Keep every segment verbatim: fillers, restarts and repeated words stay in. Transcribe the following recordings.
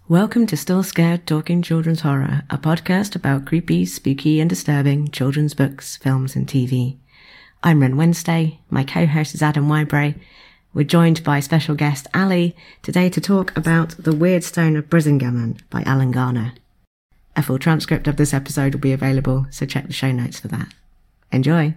Welcome to Still Scared Talking Children's Horror, a podcast about creepy, spooky and disturbing children's books, films and T V. I'm Ren Wednesday, my co-host is Adam Wybray. We're joined by special guest Ali today to talk about The Weird Stone of Brisingamen by Alan Garner. A full transcript of this episode will be available, so check the show notes for that. Enjoy!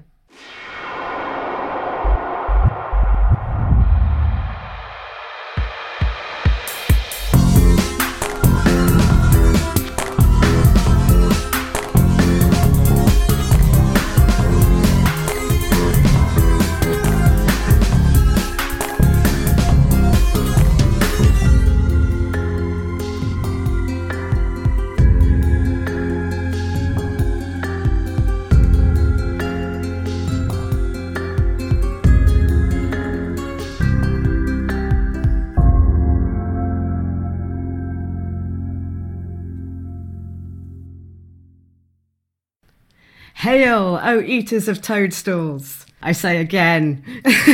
Hail, O eaters of toadstools! I say again.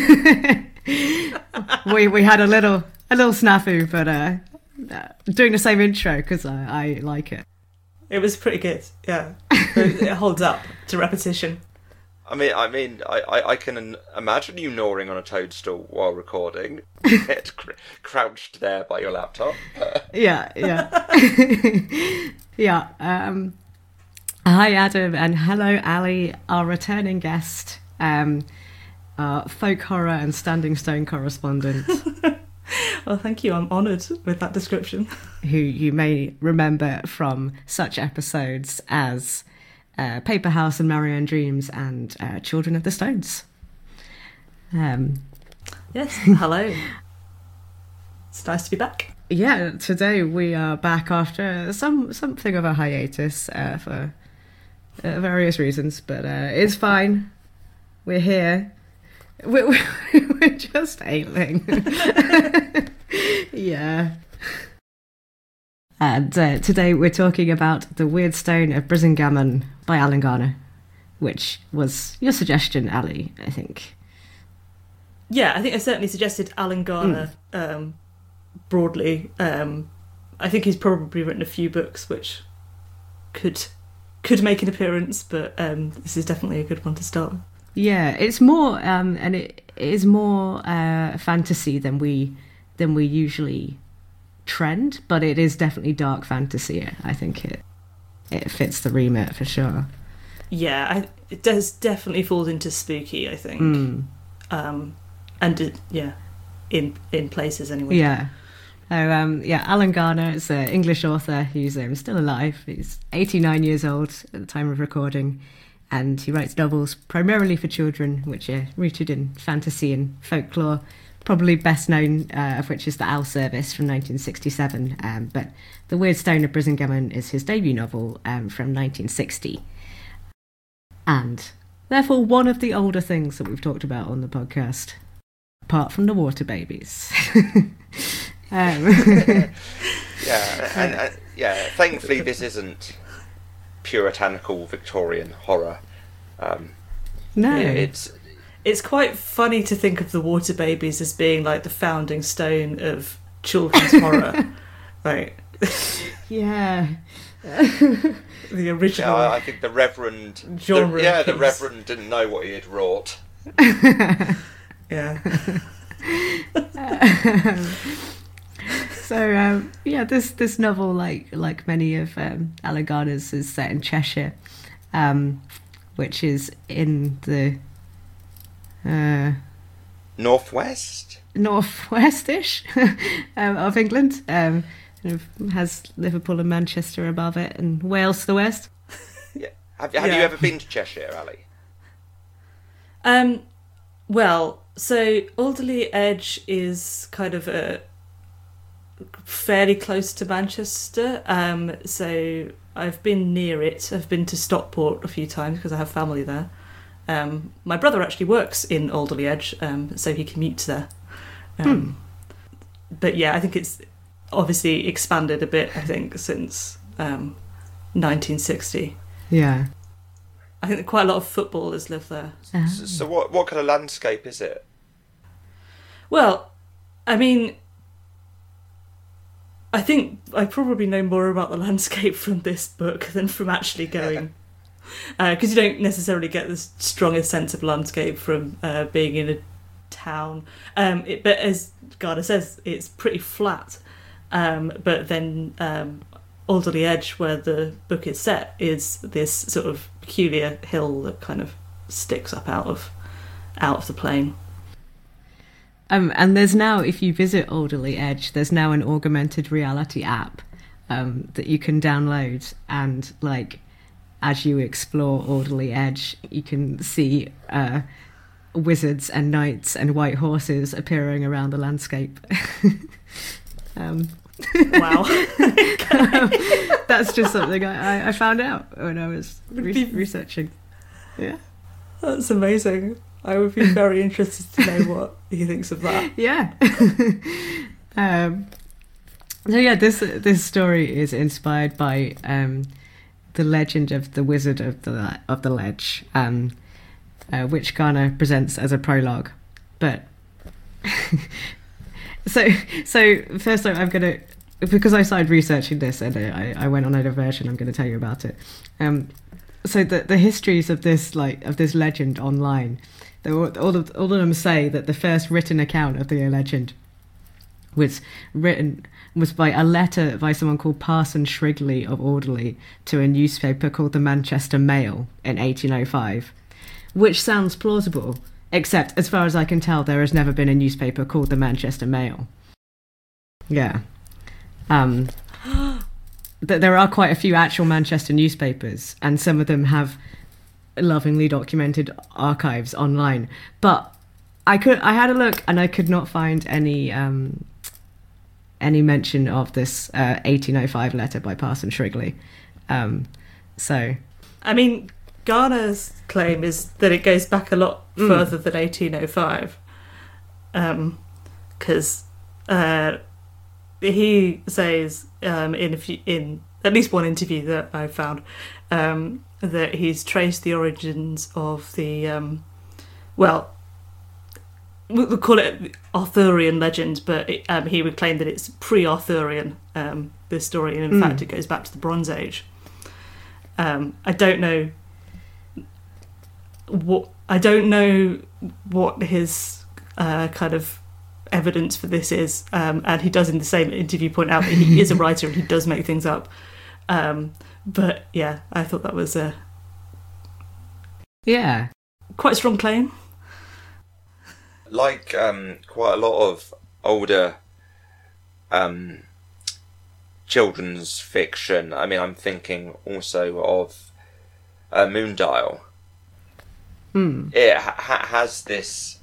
we we had a little a little snafu, but uh, uh, doing the same intro because I, I like it. It was pretty good, yeah. It holds up to repetition. I mean, I mean, I, I, I can imagine you gnawing on a toadstool while recording, it cr- crouched there by your laptop. yeah, yeah, yeah. Um, Hi Adam and hello Ali, our returning guest, um, our folk horror and Standing Stone correspondent. Well, thank you, I'm honoured with that description. Who you may remember from such episodes as uh, Paper House and Marianne Dreams and uh, Children of the Stones. Um, yes, hello. It's nice to be back. Yeah, today we are back after some something of a hiatus uh, for... Uh, various reasons, but uh, it's fine. We're here. We're, we're just ailing. yeah. And uh, today we're talking about The Weird Stone of Brisingamen by Alan Garner, which was your suggestion, Ali, I think. Yeah, I think I certainly suggested Alan Garner mm. um, broadly. Um, I think he's probably written a few books which could... could make an appearance, but um, this is definitely a good one to start with. Yeah, it's more, um, and it is more uh, fantasy than we than we usually trend, but it is definitely dark fantasy. I think it it fits the remit for sure. Yeah, I, it does definitely falls into spooky, I think, mm. um, and it, yeah, in in places anyway. Yeah. So, um, yeah, Alan Garner is an English author who's um, still alive. He's eighty-nine years old at the time of recording, and he writes novels primarily for children, which are rooted in fantasy and folklore, probably best known uh, of which is The Owl Service from nineteen sixty-seven. Um, but The Weird Stone of Brisingamen is his debut novel um, from nineteen sixty. And therefore one of the older things that we've talked about on the podcast, apart from the water babies. Um. yeah, and, and yeah. Thankfully, this isn't puritanical Victorian horror. Um, no, it's it's quite funny to think of the water babies as being like the founding stone of children's horror, right? Yeah, the original. Yeah, I think the Reverend. Genre the, yeah, the piece. Reverend didn't know what he had wrought. yeah. um, So um, yeah, this this novel, like like many of um, Alan Garner's, is set in Cheshire, um, which is in the uh, northwest, northwestish um, of England. Um, kind of has Liverpool and Manchester above it, and Wales to the west. Yeah, have, have yeah. you ever been to Cheshire, Ali? Um, well, so Alderley Edge is kind of a fairly close to Manchester, um, so I've been near it. I've been to Stockport a few times because I have family there. Um, my brother actually works in Alderley Edge, um, so he commutes there. Um, hmm. But yeah, I think it's obviously expanded a bit, I think, since um, nineteen sixty. Yeah. I think quite a lot of footballers live there. Uh-huh. So, so what, what kind of landscape is it? Well, I mean... I think I probably know more about the landscape from this book than from actually going, because uh, you don't necessarily get the strongest sense of landscape from uh, being in a town. Um, it, but as Garner says, it's pretty flat. Um, but then um, Alderley Edge, where the book is set, is this sort of peculiar hill that kind of sticks up out of out of the plain. Um, and there's now, if you visit Alderley Edge, there's now an augmented reality app um, that you can download, and like as you explore Alderley Edge, you can see uh, wizards and knights and white horses appearing around the landscape. um, wow, that's just something I, I found out when I was re- researching. Yeah, that's amazing. I would be very interested to know what he thinks of that. Yeah. um, so yeah, this this story is inspired by um, the legend of the Wizard of the of the Ledge, um, uh, which Garner presents as a prologue. But so so first, I'm gonna, because I started researching this and I, I went on a diversion, I'm going to tell you about it. Um, so the the histories of this like of this legend online. All of, all of them say that the first written account of the legend was written was by a letter by someone called Parson Shrigley of Alderley to a newspaper called the Manchester Mail in eighteen oh five, which sounds plausible, except as far as I can tell, there has never been a newspaper called the Manchester Mail. Yeah. Um, th- there are quite a few actual Manchester newspapers, and some of them have lovingly documented archives online, but I could I had a look and I could not find any um, any mention of this uh, eighteen oh five letter by Parson Shrigley. Um, so, I mean, Garner's claim is that it goes back a lot mm. further than eighteen oh five, because um, uh, he says um, in a few, in at least one interview that I found. Um, that he's traced the origins of the, um, well, we'll call it Arthurian legend, but it, um, he would claim that it's pre-Arthurian, um, this story, and in mm. fact it goes back to the Bronze Age. Um, I don't know what I don't know what his uh, kind of evidence for this is, um, and he does in the same interview point out that he is a writer and he does make things up. Um, But yeah, I thought that was a yeah quite a strong claim. Like um, quite a lot of older um, children's fiction. I mean, I'm thinking also of uh, Moondial. Hmm. It ha- has this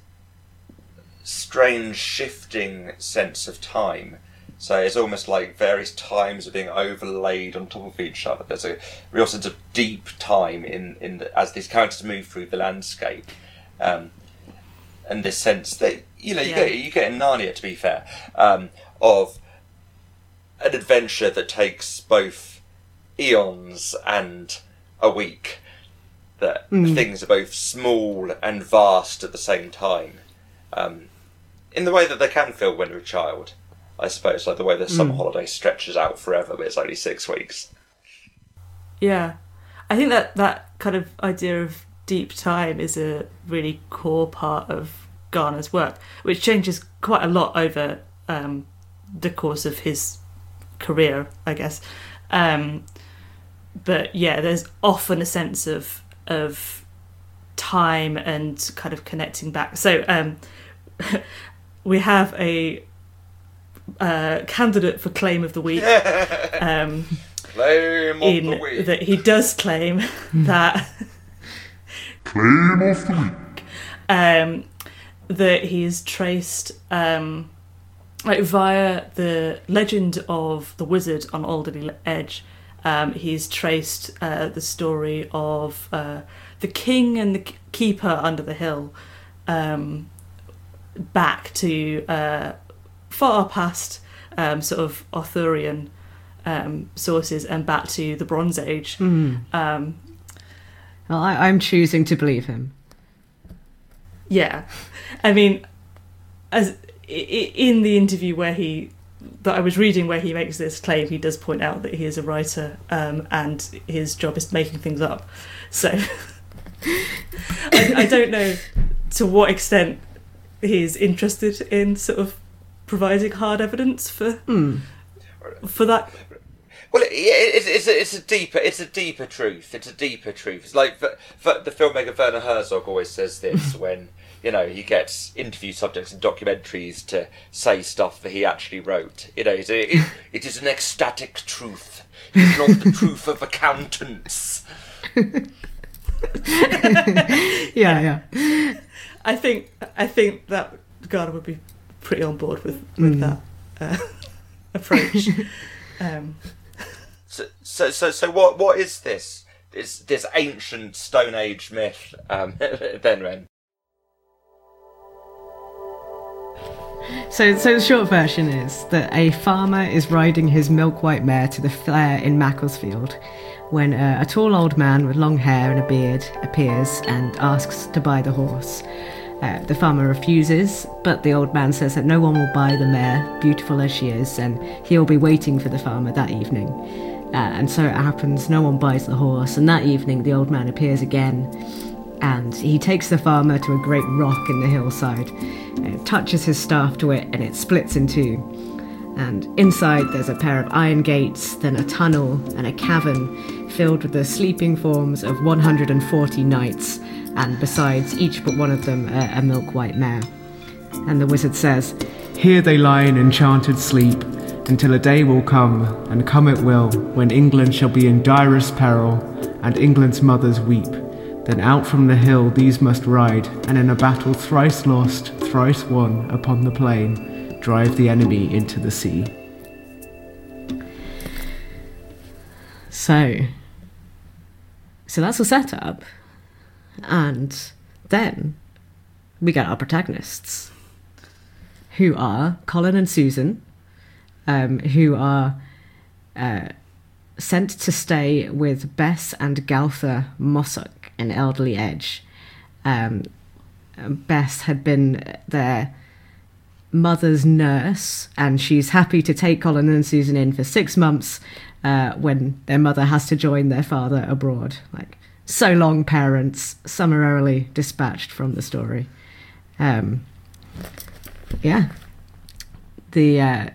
strange shifting sense of time. So it's almost like various times are being overlaid on top of each other. There's a real sense of deep time in, in the, as these characters move through the landscape, um, and this sense that you know you yeah. get you get in Narnia, to be fair, um, of an adventure that takes both eons and a week. That mm. things are both small and vast at the same time, um, in the way that they can feel when you're a child. I suppose, like the way the summer mm. holiday stretches out forever, but it's only six weeks. Yeah. I think that that kind of idea of deep time is a really core part of Garner's work, which changes quite a lot over um, the course of his career, I guess. Um, but yeah, there's often a sense of of time and kind of connecting back. So um, we have a Uh, candidate for claim of the week. Um, claim of in the week. That he does claim that claim of the week. Um, that he's traced um, like via the legend of the wizard on Alderley Edge. Um, he's traced uh, the story of uh, the king and the keeper under the hill um, back to uh, far past um, sort of Arthurian um, sources and back to the Bronze Age. Mm. Um, well, I, I'm choosing to believe him. Yeah, I mean, as in the interview where he that I was reading where he makes this claim, he does point out that he is a writer, um, and his job is making things up. So I, I don't know to what extent he's interested in sort of providing hard evidence for Mm. for that. Well, it, it, it's, a, it's a deeper, it's a deeper truth. It's a deeper truth. It's like the, the filmmaker Werner Herzog always says this when, you know, he gets interview subjects in documentaries to say stuff that he actually wrote. You know, it's a, it, it is an ecstatic truth. It's not the truth of accountants. yeah, yeah. I think I think that Garner would be pretty on board with with Mm. that uh, approach. Um, So, so, so, so, what, what is this? This, this ancient Stone Age myth, um, then, Ren? So, so the short version is that a farmer is riding his milk-white mare to the fair in Macclesfield when uh, a tall old man with long hair and a beard appears and asks to buy the horse. Uh, the farmer refuses, but the old man says that no one will buy the mare, beautiful as she is, and he'll be waiting for the farmer that evening. Uh, and so it happens, no one buys the horse, and that evening the old man appears again, and he takes the farmer to a great rock in the hillside, and touches his staff to it, and it splits in two. And inside there's a pair of iron gates, then a tunnel, and a cavern filled with the sleeping forms of one hundred forty knights, and besides each but one of them a, a milk-white mare. And the wizard says, Here they lie in enchanted sleep, until a day will come, and come it will, when England shall be in direst peril, and England's mothers weep. Then out from the hill these must ride, and in a battle thrice lost, thrice won, upon the plain, drive the enemy into the sea. So, so that's the setup. And then we get our protagonists, who are Colin and Susan, um, who are uh, sent to stay with Bess and Galtha Mossock in Elderly Edge. Um, Bess had been their mother's nurse, and she's happy to take Colin and Susan in for six months uh, when their mother has to join their father abroad. Like, so long, parents, summarily dispatched from the story. Um, yeah. The uh,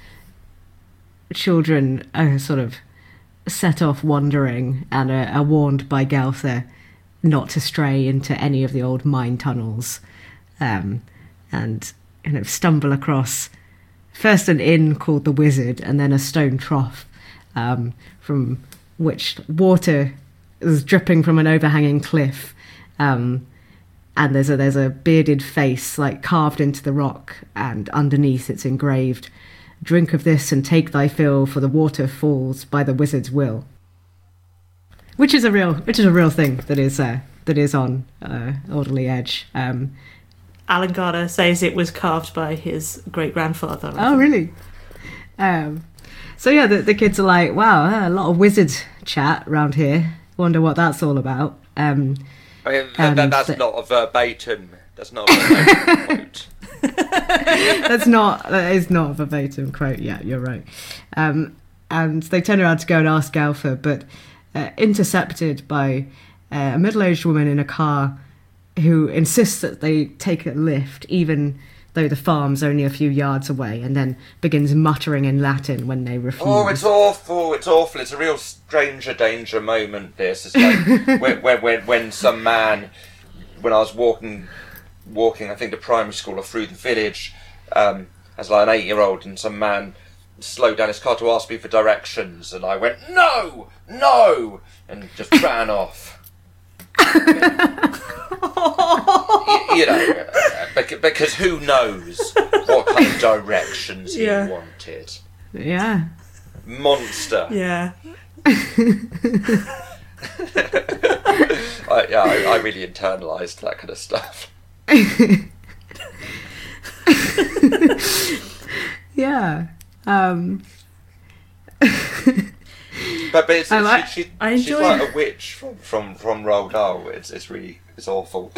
children are sort of set off wandering and are, are warned by Galtha not to stray into any of the old mine tunnels, um, and kind of stumble across first an inn called the Wizard, and then a stone trough um, from which water is dripping from an overhanging cliff, um, and there's a there's a bearded face like carved into the rock, and underneath it's engraved, "Drink of this and take thy fill, for the water falls by the wizard's will." Which is a real which is a real thing that is uh, that is on uh, Alderley Edge. Um, Alan Garner says it was carved by his great grandfather. oh, really? Um, so yeah, the, the kids are like, "Wow, a lot of wizard chat around here. Wonder what that's all about." Um, I mean, th- th- that's the, not a verbatim. That's not a verbatim quote. That's not. That is not a verbatim quote. Yeah, you're right. Um, and they turn around to go and ask Galtha, but uh, intercepted by uh, a middle-aged woman in a car who insists that they take a lift, even though the farm's only a few yards away, and then begins muttering in Latin when they refuse. Oh, it's awful! It's awful! It's a real stranger danger moment. This it's like when, when when when some man, when I was walking, walking, I think to primary school or through the village, um, as like an eight-year-old, and some man slowed down his car to ask me for directions, and I went no, no, and just ran off. you, you know, uh, because who knows what kind of directions he Yeah. wanted. Yeah. Monster. Yeah. I, yeah, I, I really internalised that kind of stuff. Yeah. Um, But, but it's, I like- she, she, I she's enjoy- like a witch from, from, from Roald Dahl. It's, it's really, it's awful.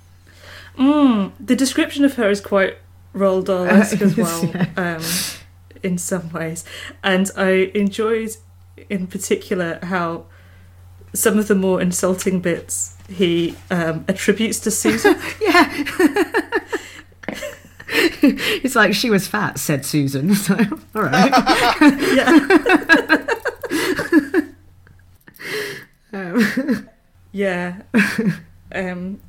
Mm, the description of her is quite Roald Dahl-esque as well. Yeah. Um, in some ways. And I enjoyed in particular how some of the more insulting bits he um, attributes to Susan. Yeah. It's like, she was fat, said Susan. So, all right. Yeah. um, yeah. Um,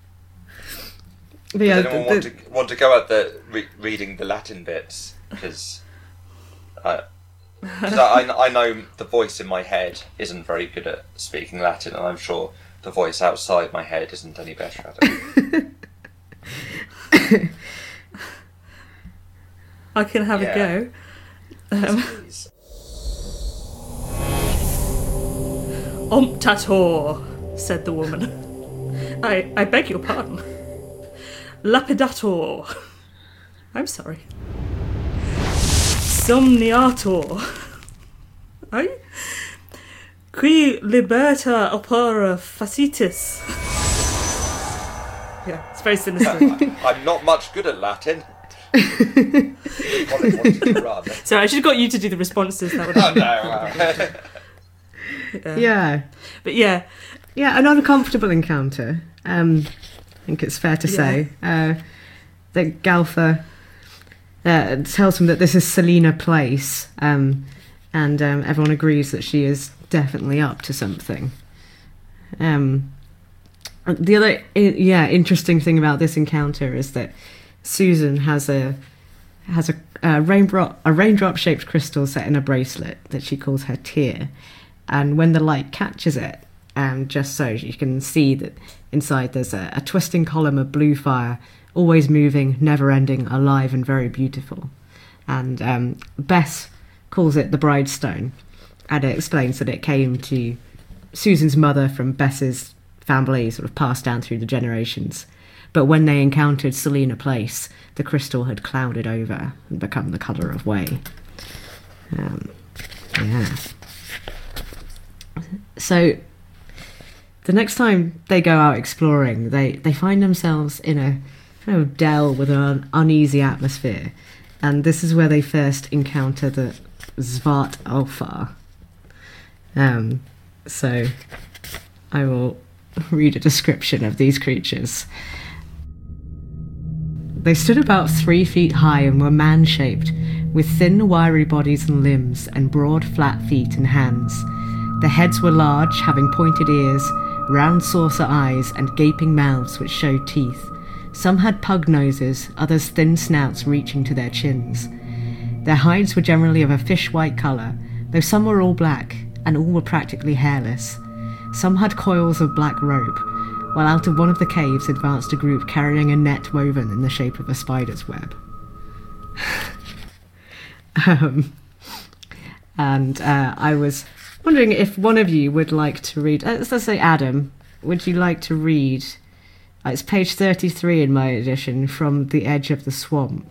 but yeah, Does anyone the- want to want to go at the re- reading the Latin bits? Because I, 'cause I, I know the voice in my head isn't very good at speaking Latin, and I'm sure the voice outside my head isn't any better at it. I can have Yeah. a go. Um, Please. Omptator, said the woman. I, I beg your pardon. Lapidator. I'm sorry. Somniator. I? Qui liberta opera facitis. Yeah, it's very sinister. I'm not much good at Latin. Colin wanted to run. So I should have got you to do the responses. That would Oh no! uh, yeah. But yeah, Yeah, an uncomfortable encounter. Um, I think it's fair to say. Uh, that Galfa uh, tells him that this is Selena Place, um, and um, everyone agrees that she is definitely up to something. Um, the other, i- yeah, interesting thing about this encounter is that Susan has a has a, a raindrop a raindrop shaped crystal set in a bracelet that she calls her tear, and when the light catches it, um, just so you can see that inside there's a, a twisting column of blue fire, always moving, never ending, alive and very beautiful. And um, Bess calls it the Bride Stone, and it explains that it came to Susan's mother from Bess's family, sort of passed down through the generations. But when they encountered Selena Place, the crystal had clouded over and become the colour of whey. Um, yeah. So the next time they go out exploring, they, they find themselves in a kind of dell with an uneasy atmosphere. And this is where they first encounter the Svart Alfar. Um, so I will read a description of these creatures. They stood about three feet high and were man-shaped, with thin, wiry bodies and limbs, and broad, flat feet and hands. Their heads were large, having pointed ears, round saucer eyes, and gaping mouths which showed teeth. Some had pug noses, others thin snouts reaching to their chins. Their hides were generally of a fish-white colour, though some were all black, and all were practically hairless. Some had coils of black rope, while out of one of the caves advanced a group carrying a net woven in the shape of a spider's web. um, and uh, I was wondering if one of you would like to read, uh, let's say Adam, would you like to read, uh, it's page thirty-three in my edition, From the Edge of the Swamp.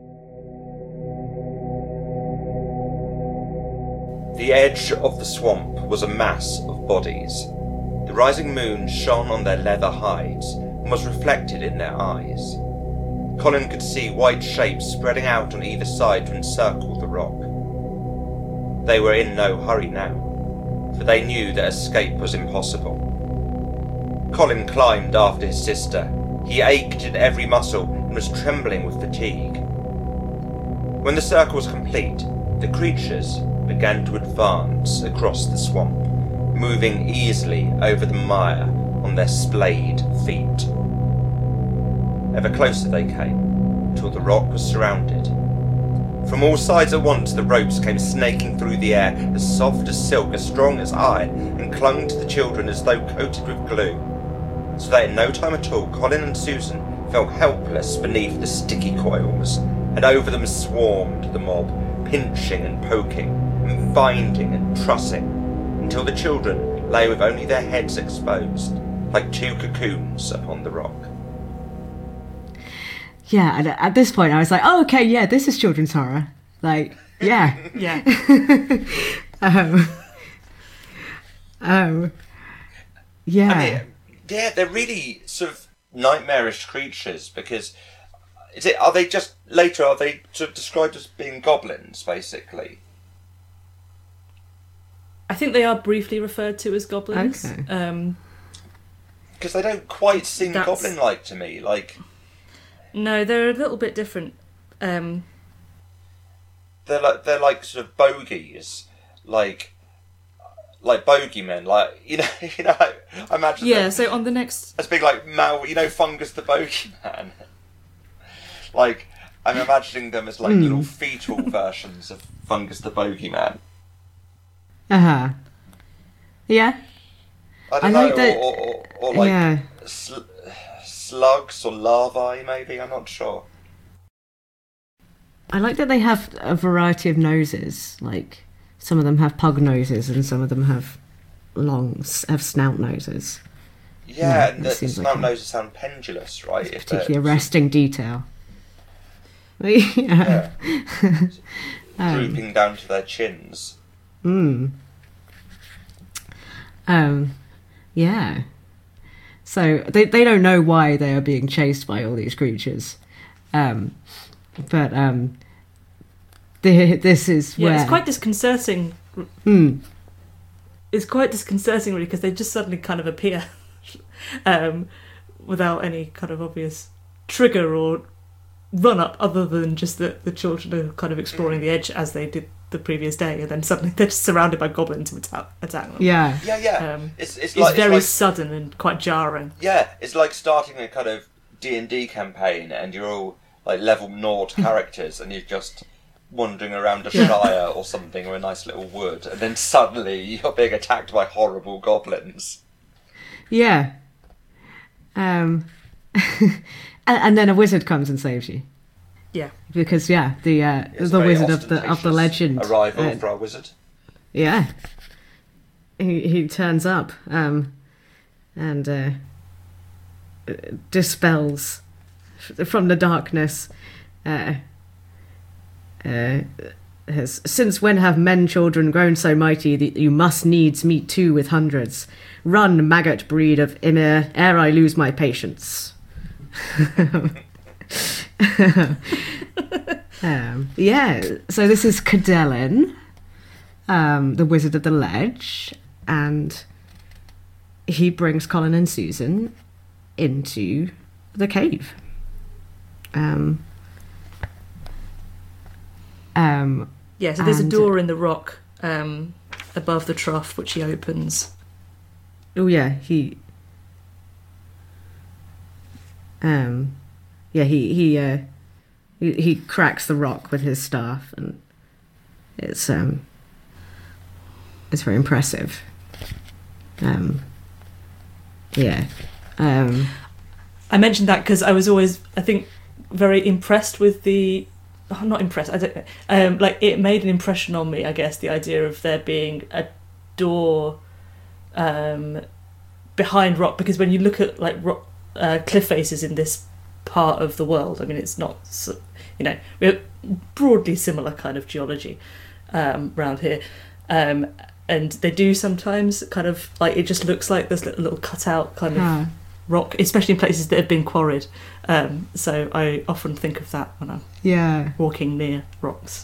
The edge of the swamp was a mass of bodies. The rising moon shone on their leather hides and was reflected in their eyes. Colin could see white shapes spreading out on either side to encircle the rock. They were in no hurry now, for they knew that escape was impossible. Colin climbed after his sister. He ached in every muscle and was trembling with fatigue. When the circle was complete, the creatures began to advance across the swamp, moving easily over the mire on their splayed feet. Ever closer they came, till the rock was surrounded. From all sides at once the ropes came snaking through the air, as soft as silk, as strong as iron, and clung to the children as though coated with glue. So that in no time at all Colin and Susan fell helpless beneath the sticky coils, and over them swarmed the mob, pinching and poking, and binding and trussing, until the children lay with only their heads exposed, like two cocoons upon the rock. Yeah, and at this point I was like, oh, okay, yeah, this is children's horror. Like, yeah. yeah. um, um, yeah. I mean, yeah, they're really sort of nightmarish creatures, because Is it? Are they just later? Are they sort of described as being goblins, basically? I think they are briefly referred to as goblins. Okay. Um, Because they don't quite seem That's- goblin-like to me. Like no, they're a little bit different. Um, they're like they're like sort of bogies, like like bogeymen. Like you know, you know. I, I imagine. yeah. them So on the next, as being like Mal, you know, Fungus the bogeyman. Like I'm imagining them as like Mm. little fetal versions of Fungus the bogeyman. Uh huh. Yeah. I don't I know, like that- or, or, or like yeah. sl- slugs or larvae, maybe. I'm not sure. I like that they have a variety of noses. Like some of them have pug noses, and some of them have long have snout noses. Yeah, Yeah, and it the, the seems snout like a- noses sound pendulous, right? If they're- Particularly arresting detail. yeah. Yeah. Um, drooping down to their chins. Mm. Um, yeah. So they they don't know why they are being chased by all these creatures, um, but um, the, this is yeah, where it's quite disconcerting. Mm. It's quite disconcerting, really, because they just suddenly kind of appear um, without any kind of obvious trigger or run up, other than just that the children are kind of exploring the edge as they did the previous day, and then suddenly they're just surrounded by goblins who attack, attack them. yeah Yeah, yeah. Um, it's it's It's like very it's sudden and quite jarring. like, yeah, it's like starting a kind of D and D campaign, and you're all like level naught characters, and you're just wandering around a Yeah. shire or something, or a nice little wood, and then suddenly you're being attacked by horrible goblins. yeah. Um, and, and then a wizard comes and saves you. Yeah. Because yeah, the uh, It's the very wizard of the of the ostentatious legend arrival uh, for our wizard. yeah, he he turns up um, and uh, dispels from the darkness. Uh, uh, has, Since when have men children grown so mighty that you must needs meet two with hundreds? Run, maggot breed of Ymir, ere I lose my patience. um, yeah, so this is Cadelin, um, the Wizard of the Ledge, and he brings Colin and Susan into the cave. Um, um, Yeah, so there's And- a door in the rock um, above the trough, which he opens. oh yeah, he. Um, yeah, he he uh, he, he cracks the rock with his staff, and it's um, it's very impressive. Um, yeah, um, I mentioned that because I was always, I think, very impressed with the. Oh, not impressed. I don't know. Um, like it made an impression on me. I guess the idea of there being a door um, behind rock, because when you look at like rock, uh, cliff faces in this part of the world, I mean, it's not so- you know we're broadly similar kind of geology um, around here, um, and they do sometimes kind of like it just looks like there's little, little cutout kind of. ah, rock, especially in places that have been quarried. Um, so I often think of that when I'm yeah. walking near rocks.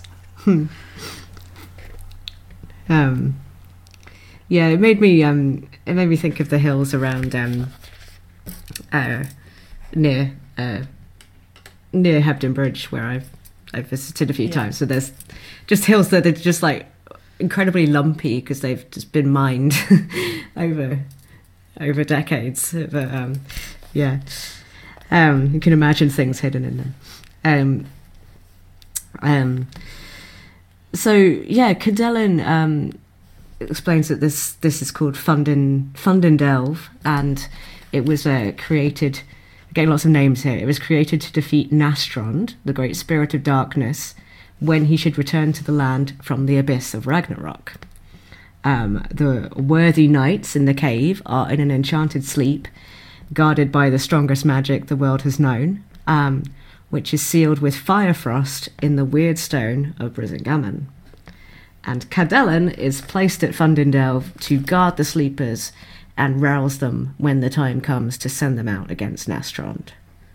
Um, yeah, it made me um, it made me think of the hills around um, uh, near uh, near Hebden Bridge, where I've I've visited a few Yeah. times. So there's just hills that are just like incredibly lumpy because they've just been mined over over decades. But um, yeah, um, you can imagine things hidden in there. Um, um, so yeah, Cadelin um, explains that this this is called Fundin Fundindelve, and it was uh, created. Getting lots of names here. It was created to defeat Nastrond, the great spirit of darkness, when he should return to the land from the abyss of Ragnarok. Um, the worthy knights in the cave are in an enchanted sleep, guarded by the strongest magic the world has known, um, which is sealed with fire frost in the weird stone of Brisingamen. And Cadelin is placed at Fundindelve to guard the sleepers and rouse them when the time comes to send them out against Nastrond.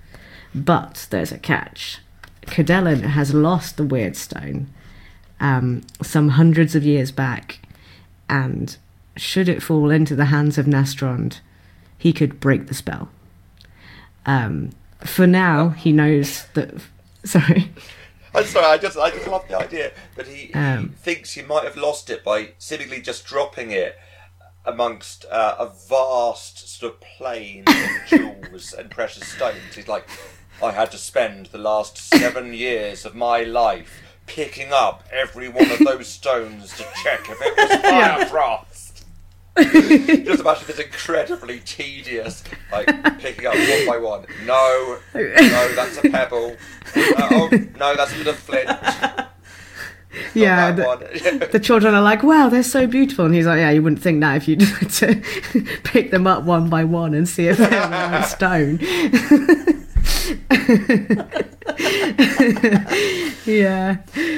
But there's a catch. Cadelin has lost the Weirdstone um, some hundreds of years back, and should it fall into the hands of Nastrond, he could break the spell. Um, for now, he knows that... Sorry. I'm sorry, I just I just love the idea that he, Um, he thinks he might have lost it by seemingly just dropping it amongst uh, a vast sort of plain of jewels and precious stones. He's like, I had to spend the last seven years of my life picking up every one of those stones to check if it was fire frost. Just imagine this incredibly tedious, like picking up one by one. No, no, that's a pebble. Uh, oh, no, that's a bit of flint. Yeah, Not the, that one. the children are like, wow, they're so beautiful. And he's like, yeah, you wouldn't think that if you had to pick them up one by one and see if they're the right stone. Yeah.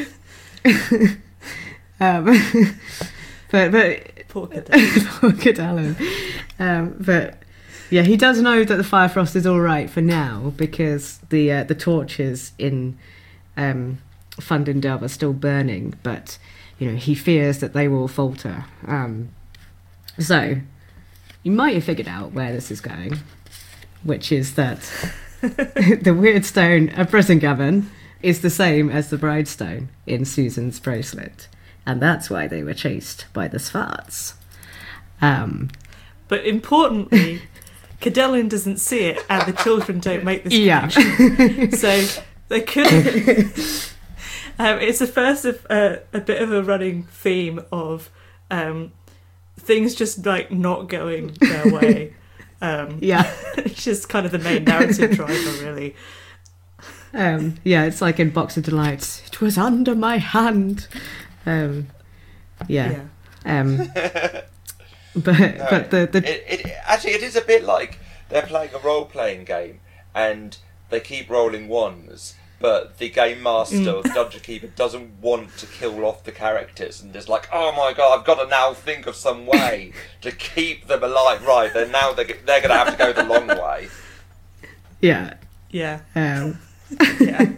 um, but, but... Poor Cadelin. Poor Cadelin. Um, but, yeah, he does know that the fire frost is all right for now because the uh, the torches in... Um, Fundendove are still burning, but you know he fears that they will falter. Um, so you might have figured out where this is going, which is that the Weirdstone of Brisingavon is the same as the Bridestone in Susan's bracelet, and that's why they were chased by the Svarts. Um, But importantly, Cadelin doesn't see it, and the children don't make this yeah. connection. So they could. Um, it's the first of uh, a bit of a running theme of um, things just like not going their way. Um, yeah. It's just kind of the main narrative driver, really. Um, yeah, it's like in Box of Delights. It was under my hand. Um, yeah. Yeah. Um, but No, but the, the it, it, actually, it is a bit like they're playing a role-playing game, and they keep rolling ones, but the game master or the dungeon keeper doesn't want to kill off the characters, and is like, oh my god, I've got to now think of some way to keep them alive. Right, then now they're, they're going to have to go the long way. yeah. Yeah. Um, Yeah.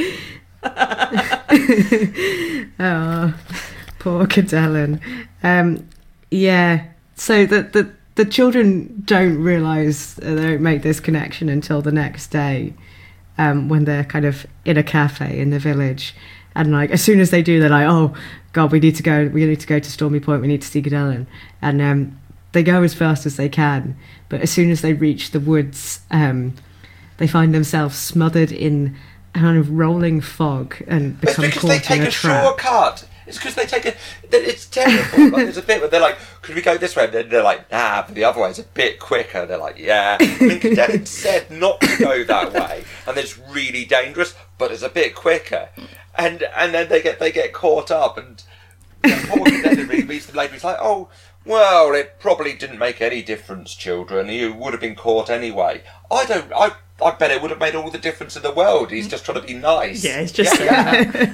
oh, poor Cadelin. Um, yeah. So the, the the children don't realise, uh, they don't make this connection until the next day, um, when they're kind of in a cafe in the village, and like as soon as they do, they're like, "Oh God, we need to go. We need to go to Stormy Point. We need to see Cadelin." And um, they go as fast as they can, but as soon as they reach the woods, um, they find themselves smothered in a kind of rolling fog and It's become because they caught in take a a trap. shortcut. It's because they take a... It's terrible. Like, there's a bit where they're like, could we go this way? And then they're like, nah, but the other way is a bit quicker. They're like, yeah. I mean, Cadelin said not to go that way, and it's really dangerous, but it's a bit quicker. And and then they get they get caught up, and you know, poor Cadelin really meets them later. He's like, oh, well, it probably didn't make any difference, children. You would have been caught anyway. I don't... I I bet it would have made all the difference in the world. He's just trying to be nice. Yeah, it's just Yeah, yeah.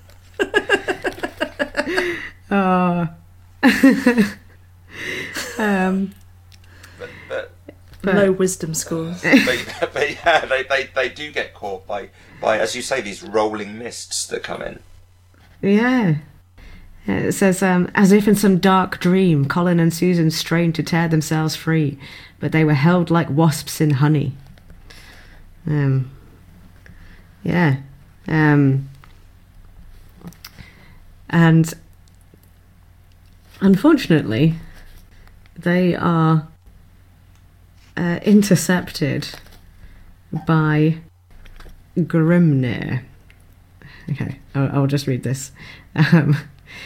Oh. um, But, but, but- low wisdom scores. but, but yeah, they, they, they do get caught by, by, as you say, these rolling mists that come in. Yeah. It says, um, as if in some dark dream, Colin and Susan strained to tear themselves free, but they were held like wasps in honey. Um, yeah. Um, and unfortunately, they are uh, intercepted by Grimnir. Okay, I'll, I'll just read this. Um,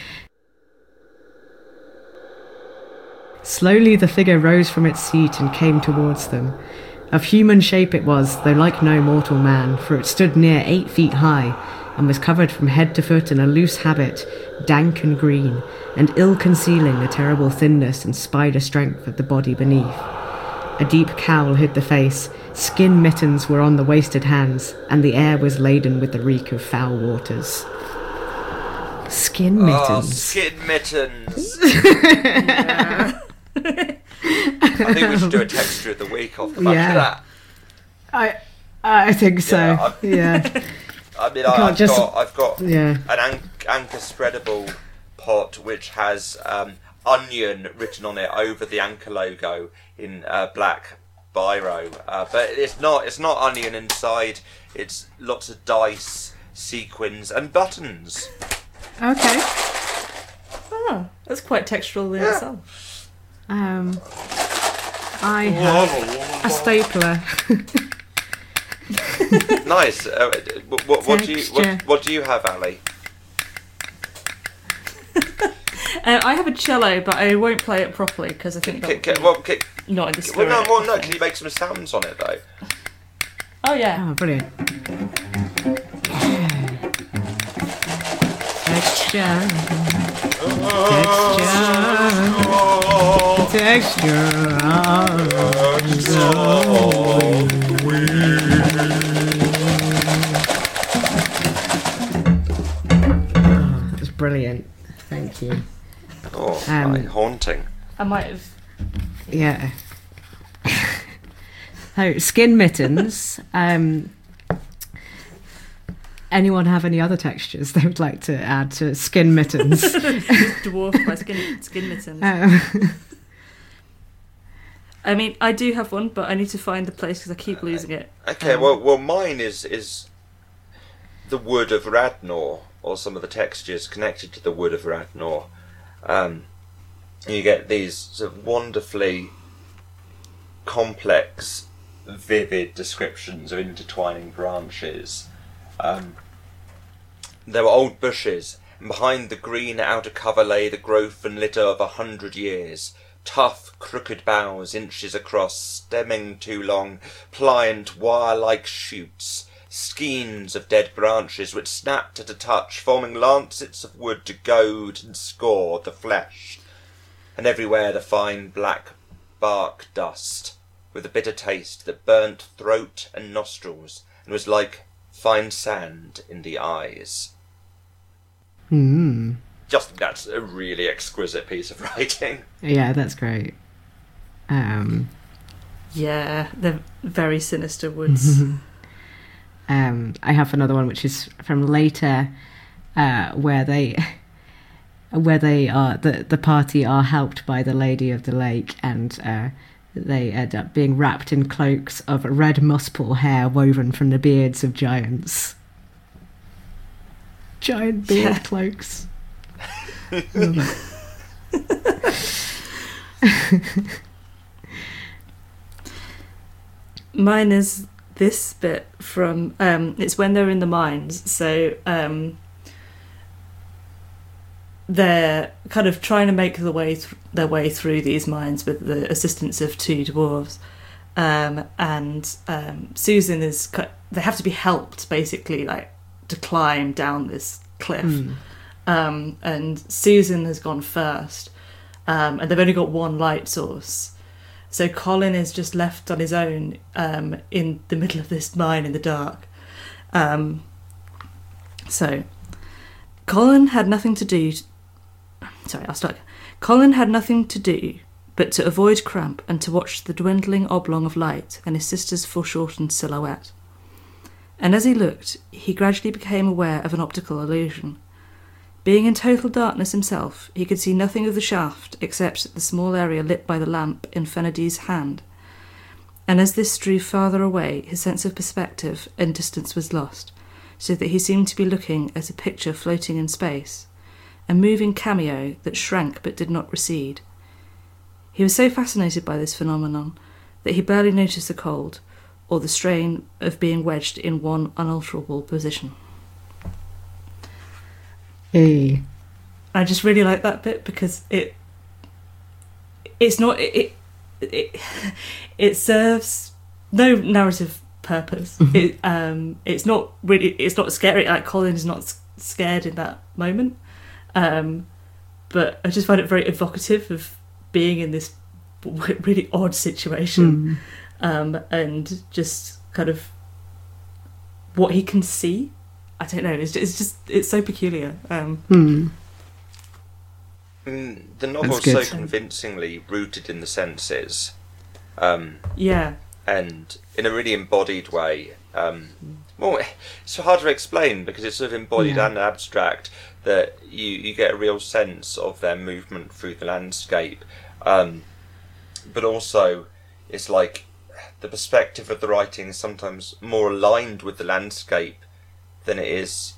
Slowly the figure rose from its seat and came towards them. Of human shape it was, though like no mortal man, for it stood near eight feet high, and was covered from head to foot in a loose habit, dank and green, and ill-concealing the terrible thinness and spider strength of the body beneath. A deep cowl hid the face, skin mittens were on the wasted hands, and the air was laden with the reek of foul waters. Skin mittens. Oh, skin mittens. Yeah. I think we should do a texture of the week off the back Yeah. of that. I I think so. Yeah, Yeah. I mean, You I, can't I've just- got I've got Yeah. an an- anchor spreadable pot which has um, onion written on it over the anchor logo in uh, black biro, uh, but it's not it's not onion inside. It's lots of dice, sequins, and buttons. Okay. Oh, that's quite textural in Yeah. itself. Um, I have a stapler. Nice. Uh, what, what, what do you what, Texture. what do you have, Ali? Uh, I have a cello, but I won't play it properly because I think K- that k- would be well, k- not in the well, spirit. no, well, no. Can you make some sounds on it though? Oh yeah. Oh, brilliant. Texture. Texture. Oh, that's brilliant. Thank you. Oh, Um, right, haunting. I might have. Yeah. So, skin mittens. Um, anyone have any other textures they would like to add to skin mittens? It's dwarfed by skin, skin mittens. um, I mean, I do have one, but I need to find the place because I keep losing it. Okay, Um, well, well, mine is is the wood of Radnor, or some of the textures connected to the wood of Radnor. Um, you get these sort of wonderfully complex, vivid descriptions of intertwining branches. Um, there were old bushes, and behind the green outer cover lay the growth and litter of a hundred years. Tough, crooked boughs, inches across, stemming too long, pliant, wire-like shoots, skeins of dead branches which snapped at a touch, forming lancets of wood to goad and score the flesh, and everywhere the fine black bark dust, with a bitter taste that burnt throat and nostrils, and was like fine sand in the eyes. hmm. Just think that's a really exquisite piece of writing. Yeah, that's great. Um, Yeah, they're very sinister woods. um, I have another one which is from later, uh, where they, where they are the the party are helped by the Lady of the Lake, and uh, they end up being wrapped in cloaks of red muspel hair woven from the beards of giants. Giant beard Yeah. cloaks. Love it. Mine is this bit from um it's when they're in the mines, so um they're kind of trying to make the way th- their way through these mines with the assistance of two dwarves, um and um Susan is ki- they have to be helped basically, like, to climb down this cliff. Mm. Um and Susan has gone first, um and they've only got one light source. So Colin is just left on his own um, in the middle of this mine in the dark. Um, so Colin had nothing to do. t- Sorry, I'll start. Colin had nothing to do but to avoid cramp and to watch the dwindling oblong of light and his sister's foreshortened silhouette. And as he looked, he gradually became aware of an optical illusion. Being in total darkness himself, he could see nothing of the shaft except the small area lit by the lamp in Fennedy's hand. And as this drew farther away, his sense of perspective and distance was lost, so that he seemed to be looking at a picture floating in space, a moving cameo that shrank but did not recede. He was so fascinated by this phenomenon that he barely noticed the cold, or the strain of being wedged in one unalterable position. Hey. I just really like that bit because it it's not it it it, it serves no narrative purpose. It um it's not really it's not scary. Like, Colin is not s- scared in that moment, um but I just find it very evocative of being in this w- really odd situation, um and just kind of what he can see. I don't know. It's just, it's just it's so peculiar. Um, Hmm. Mm, the novel's good. so convincingly rooted in the senses, um, yeah, and in a really embodied way. Um, well, it's hard to explain because it's sort of embodied Yeah. and abstract, that you, you get a real sense of their movement through the landscape. Um, but also, it's like the perspective of the writing is sometimes more aligned with the landscape than it is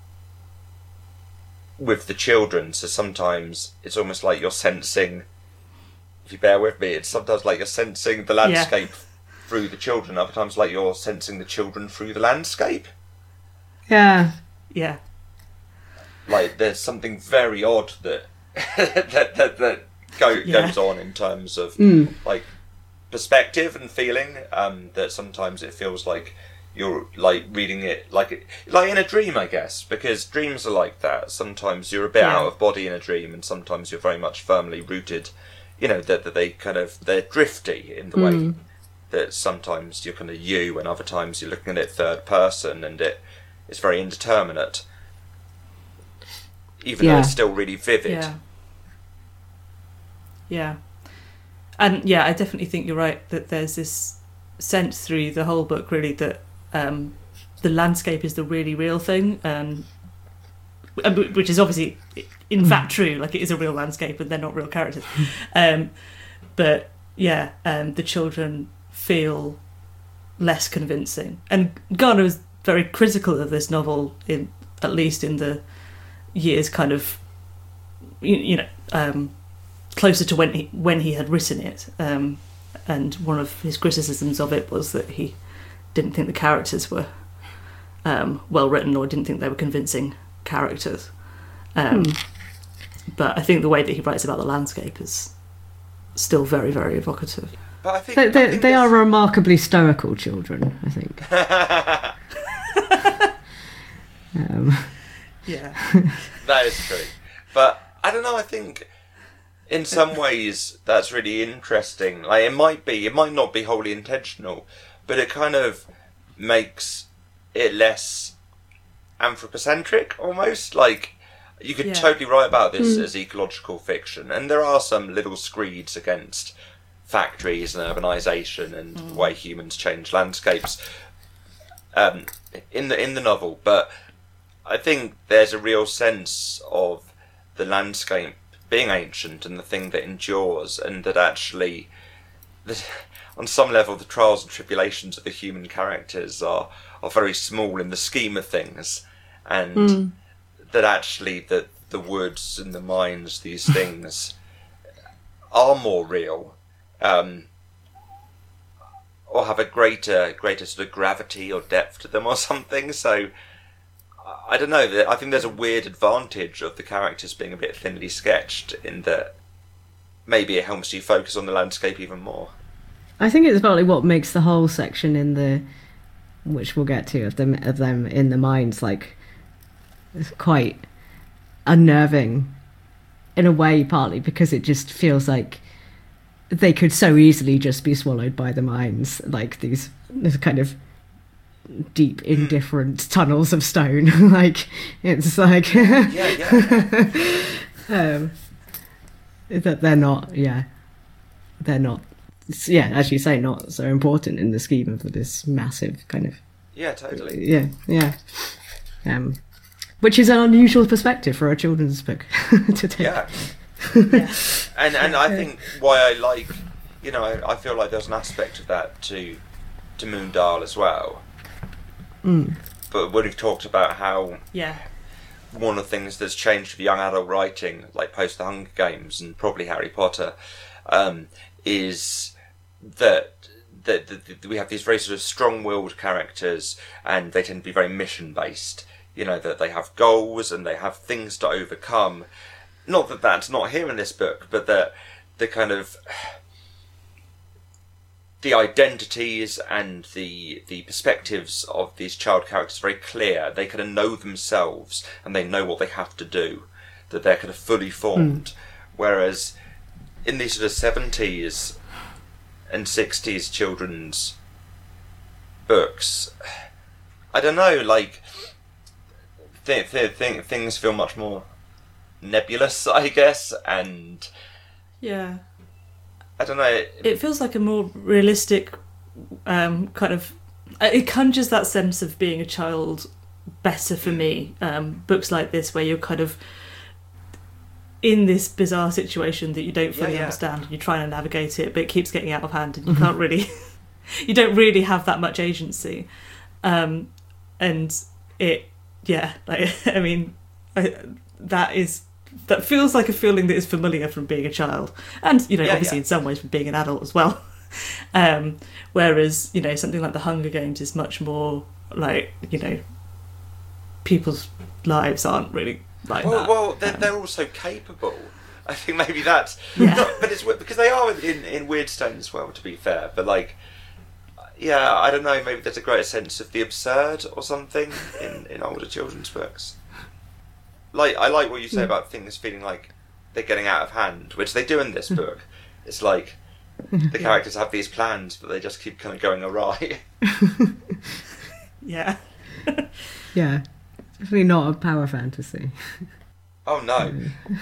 with the children. So sometimes it's almost like you're sensing, if you bear with me, it's sometimes like you're sensing the landscape through the children, other times like you're sensing the children through the landscape. Yeah. Yeah. Like there's something very odd that that that, that go, Yeah. goes on in terms of Mm. like perspective and feeling. Um, that sometimes it feels like you're like reading it like it, like in a dream, I guess, because dreams are like that. Sometimes you're a bit Yeah. out of body in a dream, and sometimes you're very much firmly rooted. You know that, that they kind of they're drifty in the way Mm. that sometimes you're kind of you, and other times you're looking at it third person, and it it's very indeterminate, even though Yeah. it's still really vivid. Yeah. Yeah. And yeah, I definitely think you're right that there's this sense through the whole book, really, that um, the landscape is the really real thing, um, which is obviously, in fact, true. Like, it is a real landscape and they're not real characters. Um, but yeah, um, the children feel less convincing. And Garner is very critical of this novel, in at least in the years kind of, you, you know, um, closer to when he when he had written it. Um, and one of his criticisms of it was that he didn't think the characters were um, well written, or didn't think they were convincing characters. Um, Hmm. But I think the way that he writes about the landscape is still very, very evocative. But I think They, I they, think they are this- remarkably stoical children, I think. Um, Yeah. That is true. But I don't know, I think in some ways that's really interesting. Like it might be, it might not be wholly intentional, but it kind of makes it less anthropocentric almost. Like you could Yeah. totally write about this as ecological fiction, and there are some little screeds against factories and urbanisation and the way humans change landscapes um, in the in the novel, but I think there's a real sense of the landscape being ancient and the thing that endures, and that actually, the, on some level, the trials and tribulations of the human characters are, are very small in the scheme of things, and Mm. that actually the, the woods and the mines, these things, are more real, um, or have a greater greater sort of gravity or depth to them or something. So I don't know. I think there's a weird advantage of the characters being a bit thinly sketched, in that maybe it helps you focus on the landscape even more. I think it's partly what makes the whole section in the, which we'll get to, of them of them in the mines, like quite unnerving in a way, partly because it just feels like they could so easily just be swallowed by the mines, like these, this kind of deep indifferent tunnels of stone. Like it's like Yeah, yeah. um, that they're not, yeah, they're not, yeah, as you say, not so important in the scheme of this massive kind of, Yeah, totally. yeah, yeah, um, which is an unusual perspective for a children's book to take. Yeah. Yeah. And and I think why I like, you know, I, I feel like there's an aspect of that to to Moondal as well. Mm. But when we've talked about how Yeah. one of the things that's changed for young adult writing, like post the Hunger Games and probably Harry Potter, um, is that, that, that, that we have these very sort of strong-willed characters, and they tend to be very mission-based. You know, that they have goals and they have things to overcome. Not that that's not here in this book, but that the kind of the identities and the the perspectives of these child characters are very clear. They kind of know themselves and they know what they have to do. That they're kind of fully formed. Mm. Whereas in these sort of seventies and sixties children's books, I don't know, like th- th- th- things feel much more nebulous, I guess, and Yeah. I don't know. It feels like a more realistic um, kind of it conjures that sense of being a child better for me. Um, books like this, where you're kind of in this bizarre situation that you don't fully Yeah, yeah. understand, and you're trying to navigate it, but it keeps getting out of hand, and you can't really, you don't really have that much agency. Um, and it, yeah, like, I mean, I, that is, that feels like a feeling that is familiar from being a child, and, you know, Yeah, obviously yeah. in some ways from being an adult as well. Um, whereas, you know, something like The Hunger Games is much more like, you know, people's lives aren't really like Well, that. well they're, Um, they're also capable. I think maybe that's... Yeah. Not, but it's weird, because they are in, in Weirdstone as well, to be fair. But, like, yeah, I don't know, maybe there's a greater sense of the absurd or something in, in older children's books. Like, I like what you say about things feeling like they're getting out of hand, which they do in this book. It's like the characters have these plans, but they just keep kind of going awry. yeah. Yeah, definitely not a power fantasy. Oh no!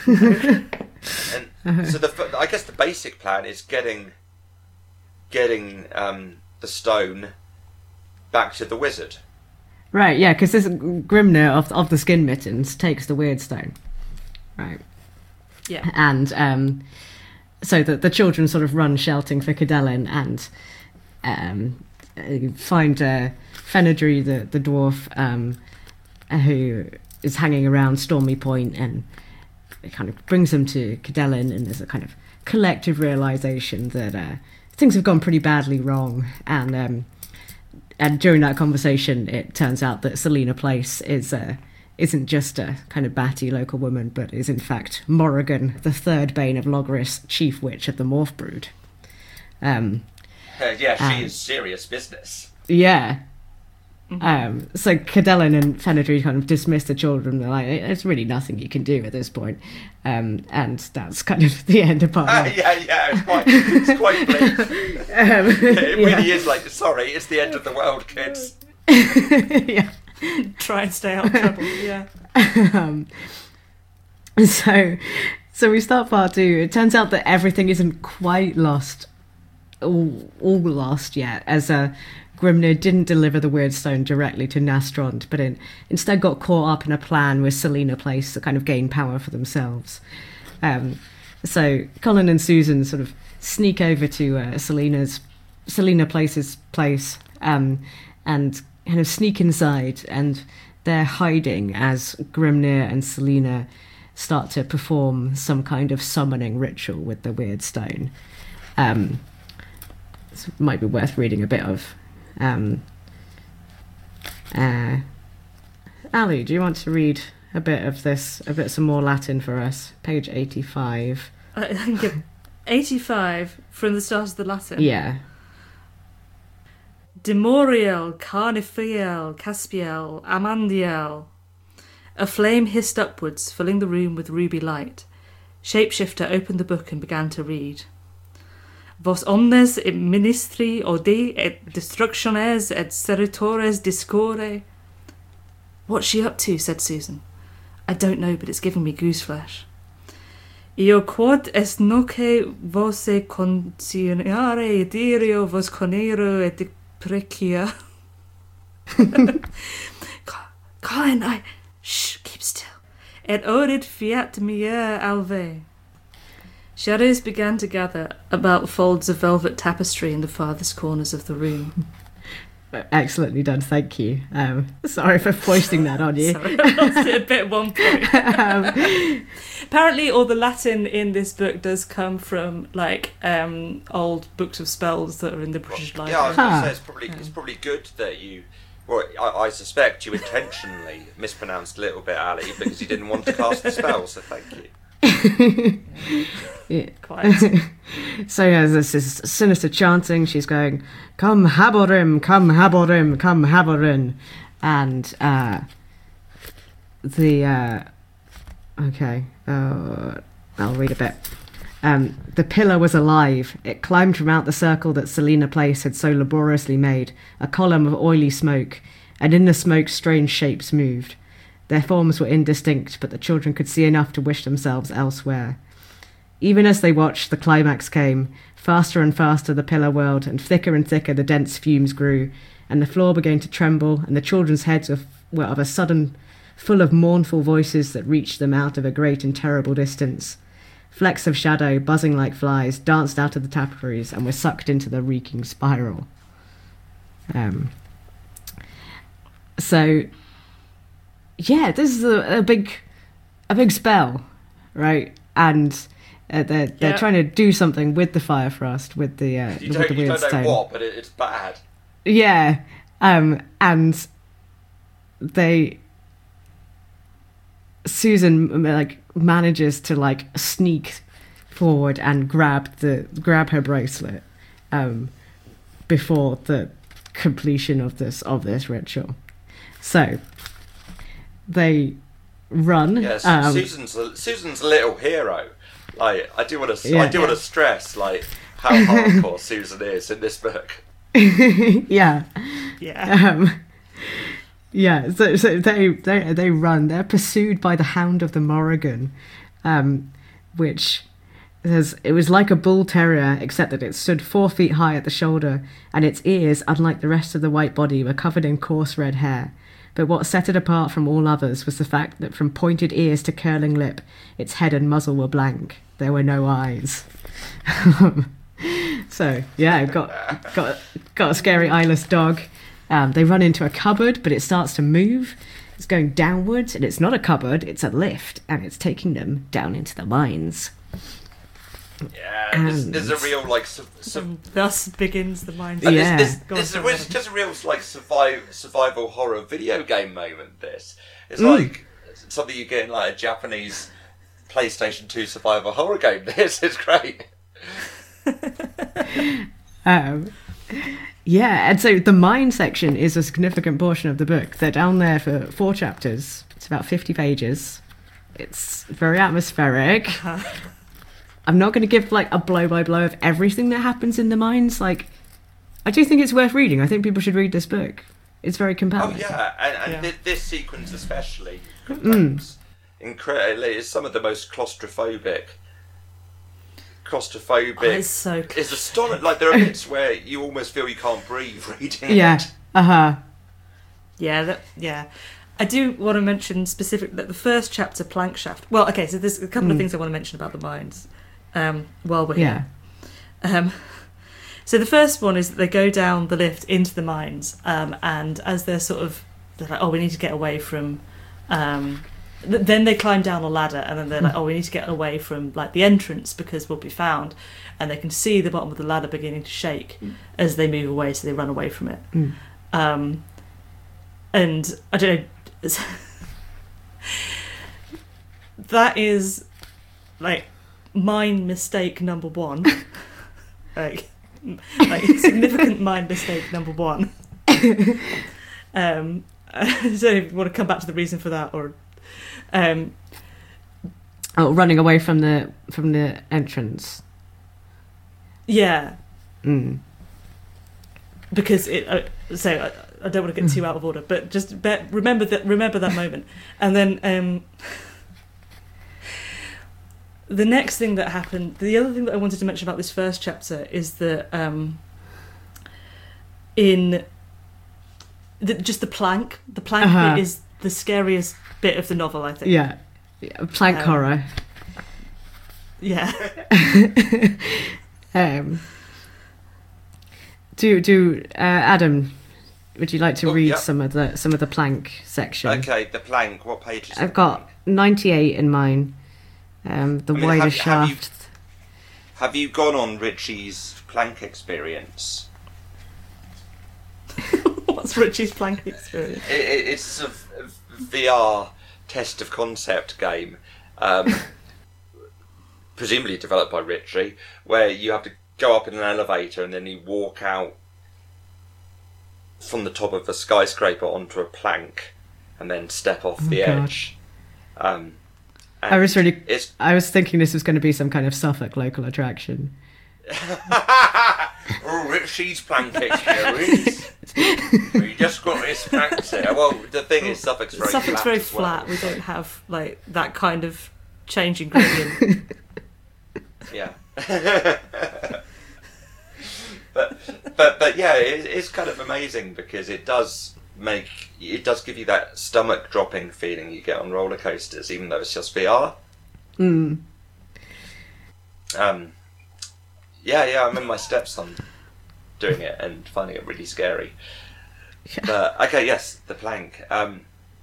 And so the f- I guess the basic plan is getting getting um, the stone back to the wizard. Right, yeah, because this Grimnir of of the Skin Mittens takes the Weird Stone, right? Yeah. And um, so the the children sort of run shouting for Cadelin and um, uh, find uh, Fenedri, the the dwarf, um, who is hanging around Stormy Point, and it kind of brings them to Cadelin, and there's a kind of collective realization that uh, things have gone pretty badly wrong, and um, and during that conversation, it turns out that Selena Place is uh, isn't just a kind of batty local woman, but is in fact Morrigan, the third Bane of Logoris, chief witch of the Morph Brood. Um, Uh, yeah, she Um, is serious business. yeah. Um, so Cadelin and Fenedri kind of dismiss the children. They're like, "There's really nothing you can do at this point," um, and that's kind of the end of part Ah, one. yeah, yeah, it's quite, it's quite bleak. Um, It really yeah. is like, sorry, it's the end of the world, kids. yeah. Try and stay out of trouble. Yeah. Um, so, so we start part two. It turns out that everything isn't quite lost, all, all lost yet, as uh, Grimnir didn't deliver the Weird Stone directly to Nastrond, but in, instead got caught up in a plan with Selena Place to kind of gain power for themselves. Um, so Colin and Susan sort of sneak over to uh, Selena's Selena Place's place um, and kind of sneak inside, and they're hiding as Grimnir and Selena start to perform some kind of summoning ritual with the Weird Stone. Um, this might be worth reading a bit of. Um, uh, Ali, do you want to read a bit of this, a bit some more Latin for us? Page eighty-five. I think it- eighty-five from the start of the Latin. Yeah. Demoriel, Carnifiel, Caspiel, Amandiel. A flame hissed upwards, filling the room with ruby light. Shapeshifter opened the book and began to read. Vos omnes et ministri odi et destructiones et seritores discore. What's she up to? Said Susan. I don't know, but it's giving me goose flesh. Io quod est noce voce consignare dirio vos conero et deprecia. Colin, I... Shh, keep still. Et orit fiat mier alve. Shadows began to gather about folds of velvet tapestry in the farthest corners of the room. Excellently done, thank you. Um, sorry for foisting that on you. Sorry, I lost it a bit at one point. um, Apparently, all the Latin in this book does come from like um, old books of spells that are in the British Yeah, I Library. was going to Huh. say it's probably it's probably good that you. Well, I, I suspect you intentionally mispronounced a little bit, Ali, because you didn't want to cast the spell. So thank you. yeah. Quite. So yeah, there's this sinister chanting. She's going, "Come Haborim, come Haborim, come Haborim," and uh, the uh, okay, uh, I'll read a bit. Um, the pillar was alive. It climbed from out the circle that Selena Place had so laboriously made, a column of oily smoke, and in the smoke strange shapes moved. Their forms were indistinct, but the children could see enough to wish themselves elsewhere. Even as they watched, the climax came. Faster and faster the pillar whirled, and thicker and thicker the dense fumes grew, and the floor began to tremble, and the children's heads were, were of a sudden full of mournful voices that reached them out of a great and terrible distance. Flecks of shadow, buzzing like flies, danced out of the tapestries and were sucked into the reeking spiral. Um, so, yeah, this is a, a big, a big spell, right? And uh, they're they're Yeah. trying to do something with the fire frost, with the uh, You with don't, the you weird don't know stone. what, but it, it's bad. Yeah, um, and they Susan um, like manages to like sneak forward and grab the grab her bracelet um, before the completion of this of this ritual. So they run. Yes, um, Susan's a, Susan's a little hero. Like I do want to, Yeah. I do want to stress like how hardcore Susan is in this book. yeah. Yeah. Um, yeah, so, so they, they they run. They're pursued by the Hound of the Morrigan, um, which has, it was like a bull terrier, except that it stood four feet high at the shoulder, and its ears, unlike the rest of the white body, were covered in coarse red hair. But what set it apart from all others was the fact that from pointed ears to curling lip, its head and muzzle were blank. There were no eyes. So yeah, got got got a scary eyeless dog. Um, they run into a cupboard, but it starts to move. It's going downwards, and it's not a cupboard; it's a lift, and it's taking them down into the mines. Yeah, this, this is a real like su- su- And thus begins the mind. and Yeah. this, this, Go this, on, is, this is just a real like survive, survival horror video game moment. This it's Mm. like something you get in like a Japanese PlayStation two survival horror game. This is great. Um, yeah, and so the mine section is a significant portion of the book. They're down there for four chapters. It's about fifty pages. It's very atmospheric. I'm not going to give like a blow by blow of everything that happens in the mines. Like, I do think it's worth reading. I think people should read this book. It's very Oh compelling. yeah, and, and Yeah. thi- this sequence especially Mm. contains incredibly. It's some of the most claustrophobic. Claustrophobic. Oh, it's so It's astonishing. Like there are bits where you almost feel you can't breathe reading Yeah. it. Uh huh. Yeah, that, yeah. I do want to mention specific that the first chapter, Plank Shaft. Well, okay, so there's a couple of Mm. things I want to mention about the mines. Um, while we're Yeah. here. Um, so the first one is that they go down the lift into the mines, um, and as they're sort of, they're like, oh, we need to get away from. Um, th- then they climb down a ladder, and then they're like, oh, we need to get away from like the entrance because we'll be found, and they can see the bottom of the ladder beginning to shake as they move away, so they run away from it. Mm. Um, and I don't know. That is like mine mistake number one. like, like significant mine mistake number one. um, I don't know if you want to come back to the reason for that, or um, Oh, running away from the from the entrance. yeah, Mm. because it. Uh, so I, I don't want to get too out of order, but just be, remember that. Remember that moment, and then. Um, The next thing that happened, the other thing that I wanted to mention about this first chapter is that um, in the, just the plank, the plank Uh-huh. bit is the scariest bit of the novel, I think. Yeah. yeah. Plank Um, horror. Yeah. Um, do do uh, Adam? Would you like to Oh, read yeah. some of the some of the plank section? Okay, the plank. What page is I've the got plank? ninety-eight in mine. Um, the I mean, wider have- have you- shaft. Have you gone on Richie's plank experience? What's Richie's plank experience? It, it, it's a V R test of concept game, um, presumably developed by Richie, where you have to go up in an elevator and then you walk out from the top of a skyscraper onto a plank and then step off the Oh, God. edge. Um, I was really. It's I was thinking this was going to be some kind of Suffolk local attraction. oh, Richie's plank experience. We just got his planks there. Well, the thing is, Suffolk's very Suffolk's flat. very as well. flat. We don't have like that kind of changing gradient. Yeah. but but but yeah, it, it's kind of amazing because it does make it does give you that stomach dropping feeling you get on roller coasters, even though it's just V R. Mm. Um, yeah, yeah. I remember my stepson doing it and finding it really scary. Yeah. But okay, yes, the plank. Um,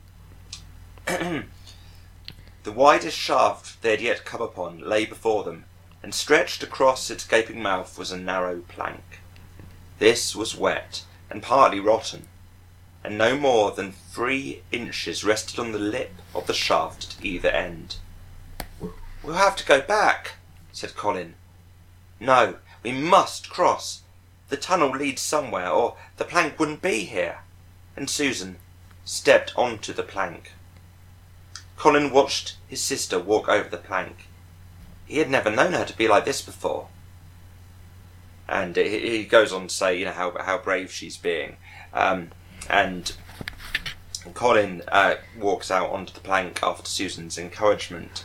the widest shaft they had yet come upon lay before them, and stretched across its gaping mouth was a narrow plank. This was wet and partly rotten, and no more than three inches rested on the lip of the shaft at either end. "We'll have to go back," said Colin. "No, we must cross. The tunnel leads somewhere, or the plank wouldn't be here." And Susan stepped onto the plank. Colin watched his sister walk over the plank. He had never known her to be like this before. And he goes on to say, you know, how how brave she's being. Um, and Colin uh, walks out onto the plank after Susan's encouragement.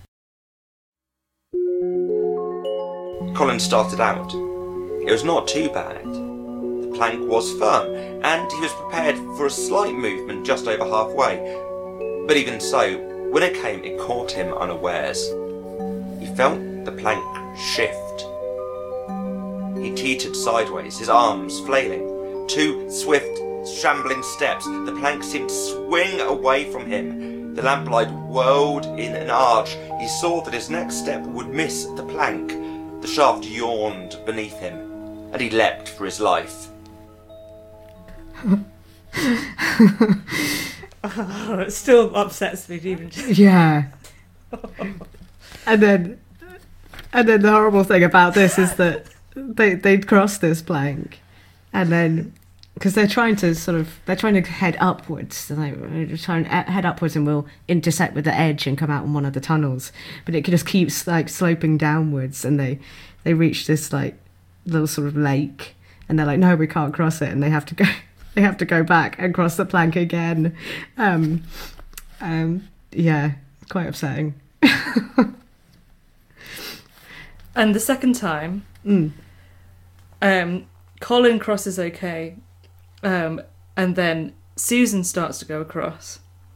Colin started out. It was not too bad. The plank was firm, and he was prepared for a slight movement just over halfway. But even so, when it came, it caught him unawares. He felt the plank shift. He teetered sideways, his arms flailing. Two swift, shambling steps, the plank seemed to swing away from him. The lamplight whirled in an arch. He saw that his next step would miss the plank. The shaft yawned beneath him, and he leapt for his life. Oh, it still upsets me even just... Yeah. And then, and then the horrible thing about this is that they they'd cross this plank, and then because they're trying to sort of they're trying to head upwards, and they're trying to head upwards, and we'll intersect with the edge and come out in one of the tunnels. But it just keeps like sloping downwards, and they they reach this like little sort of lake, and they're like, no, we can't cross it, and they have to go. They have to go back and cross the plank again. Um, um, yeah, quite upsetting. And the second time, Mm. um, Colin crosses okay, um, and then Susan starts to go across.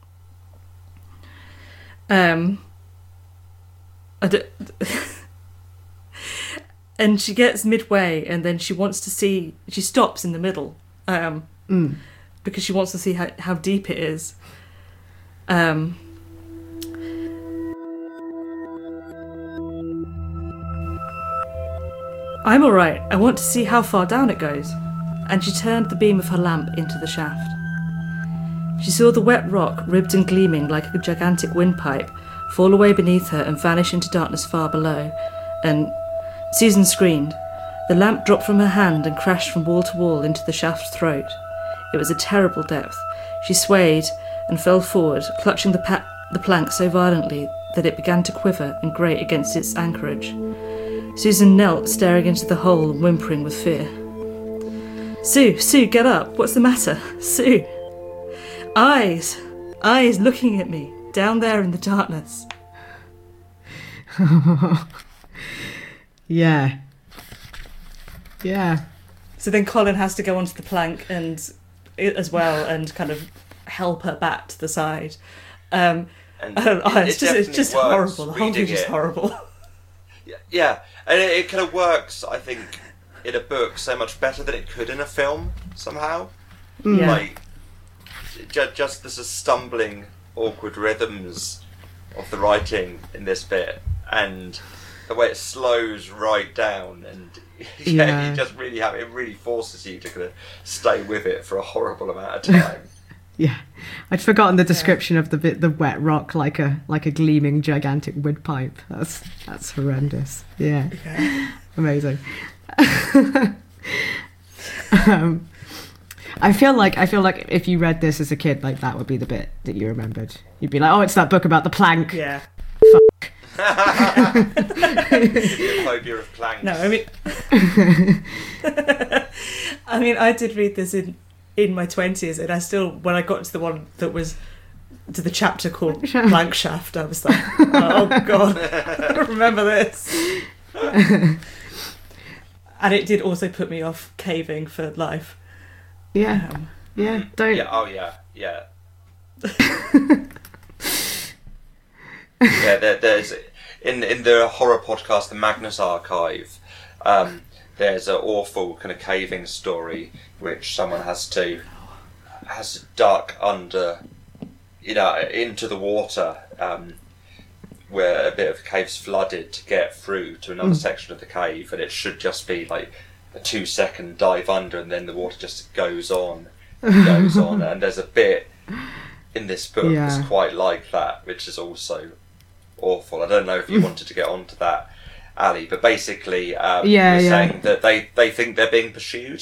Um, I d- and she gets midway, and then she wants to see. She stops in the middle. Um, Mm. because she wants to see how, how deep it is. Um, I'm alright, I want to see how far down it goes. And she turned the beam of her lamp into the shaft. She saw the wet rock, ribbed and gleaming like a gigantic windpipe, fall away beneath her and vanish into darkness far below, and Susan screamed. The lamp dropped from her hand and crashed from wall to wall into the shaft's throat. It was a terrible depth. She swayed and fell forward, clutching the, pa- the plank so violently that it began to quiver and grate against its anchorage. Susan knelt, staring into the hole and whimpering with fear. Sue, Sue, get up. What's the matter? Sue. Eyes. Eyes looking at me, down there in the darkness. Yeah. Yeah. So then Colin has to go onto the plank and as well and kind of help her back to the side. Um, And oh, oh, it- it's it just it's definitely just works horrible. The whole reading thing's just it. horrible. Yeah, yeah. And it, it kind of works, I think, in a book so much better than it could in a film, somehow. Yeah. Like, ju- just the sort of stumbling, awkward rhythms of the writing in this bit, and the way it slows right down, and yeah, Yeah. you just really have it really forces you to kind of stay with it for a horrible amount of time. Yeah, I'd forgotten the description of the bit, the wet rock, like a like a gleaming gigantic windpipe. That's that's horrendous. Yeah, Yeah. amazing. um, I feel like I feel like if you read this as a kid, like that would be the bit that you remembered. You'd be like, oh, it's that book about the plank. Yeah. The phobia of planks. No, I mean, I mean, I did read this in in my twenties, and I still, when I got to the one that was to the chapter called Plank Shaft, I was like, oh god, I remember this. And and it did also put me off caving for life. Yeah, Um, yeah. Don't. Yeah. Oh yeah. Yeah. Yeah. There, there's in in the horror podcast, the Magnus Archive. Um, there's an awful kind of caving story which someone has to has to duck under, you know, into the water. Um, where a bit of the cave's flooded to get through to another mm. section of the cave, and it should just be like a two second dive under, and then the water just goes on and goes on. And there's a bit in this book Yeah. that's quite like that, which is also awful. I don't know if you wanted to get onto that, Ali, but basically um, Yeah, you're yeah. saying that they, they think they're being pursued.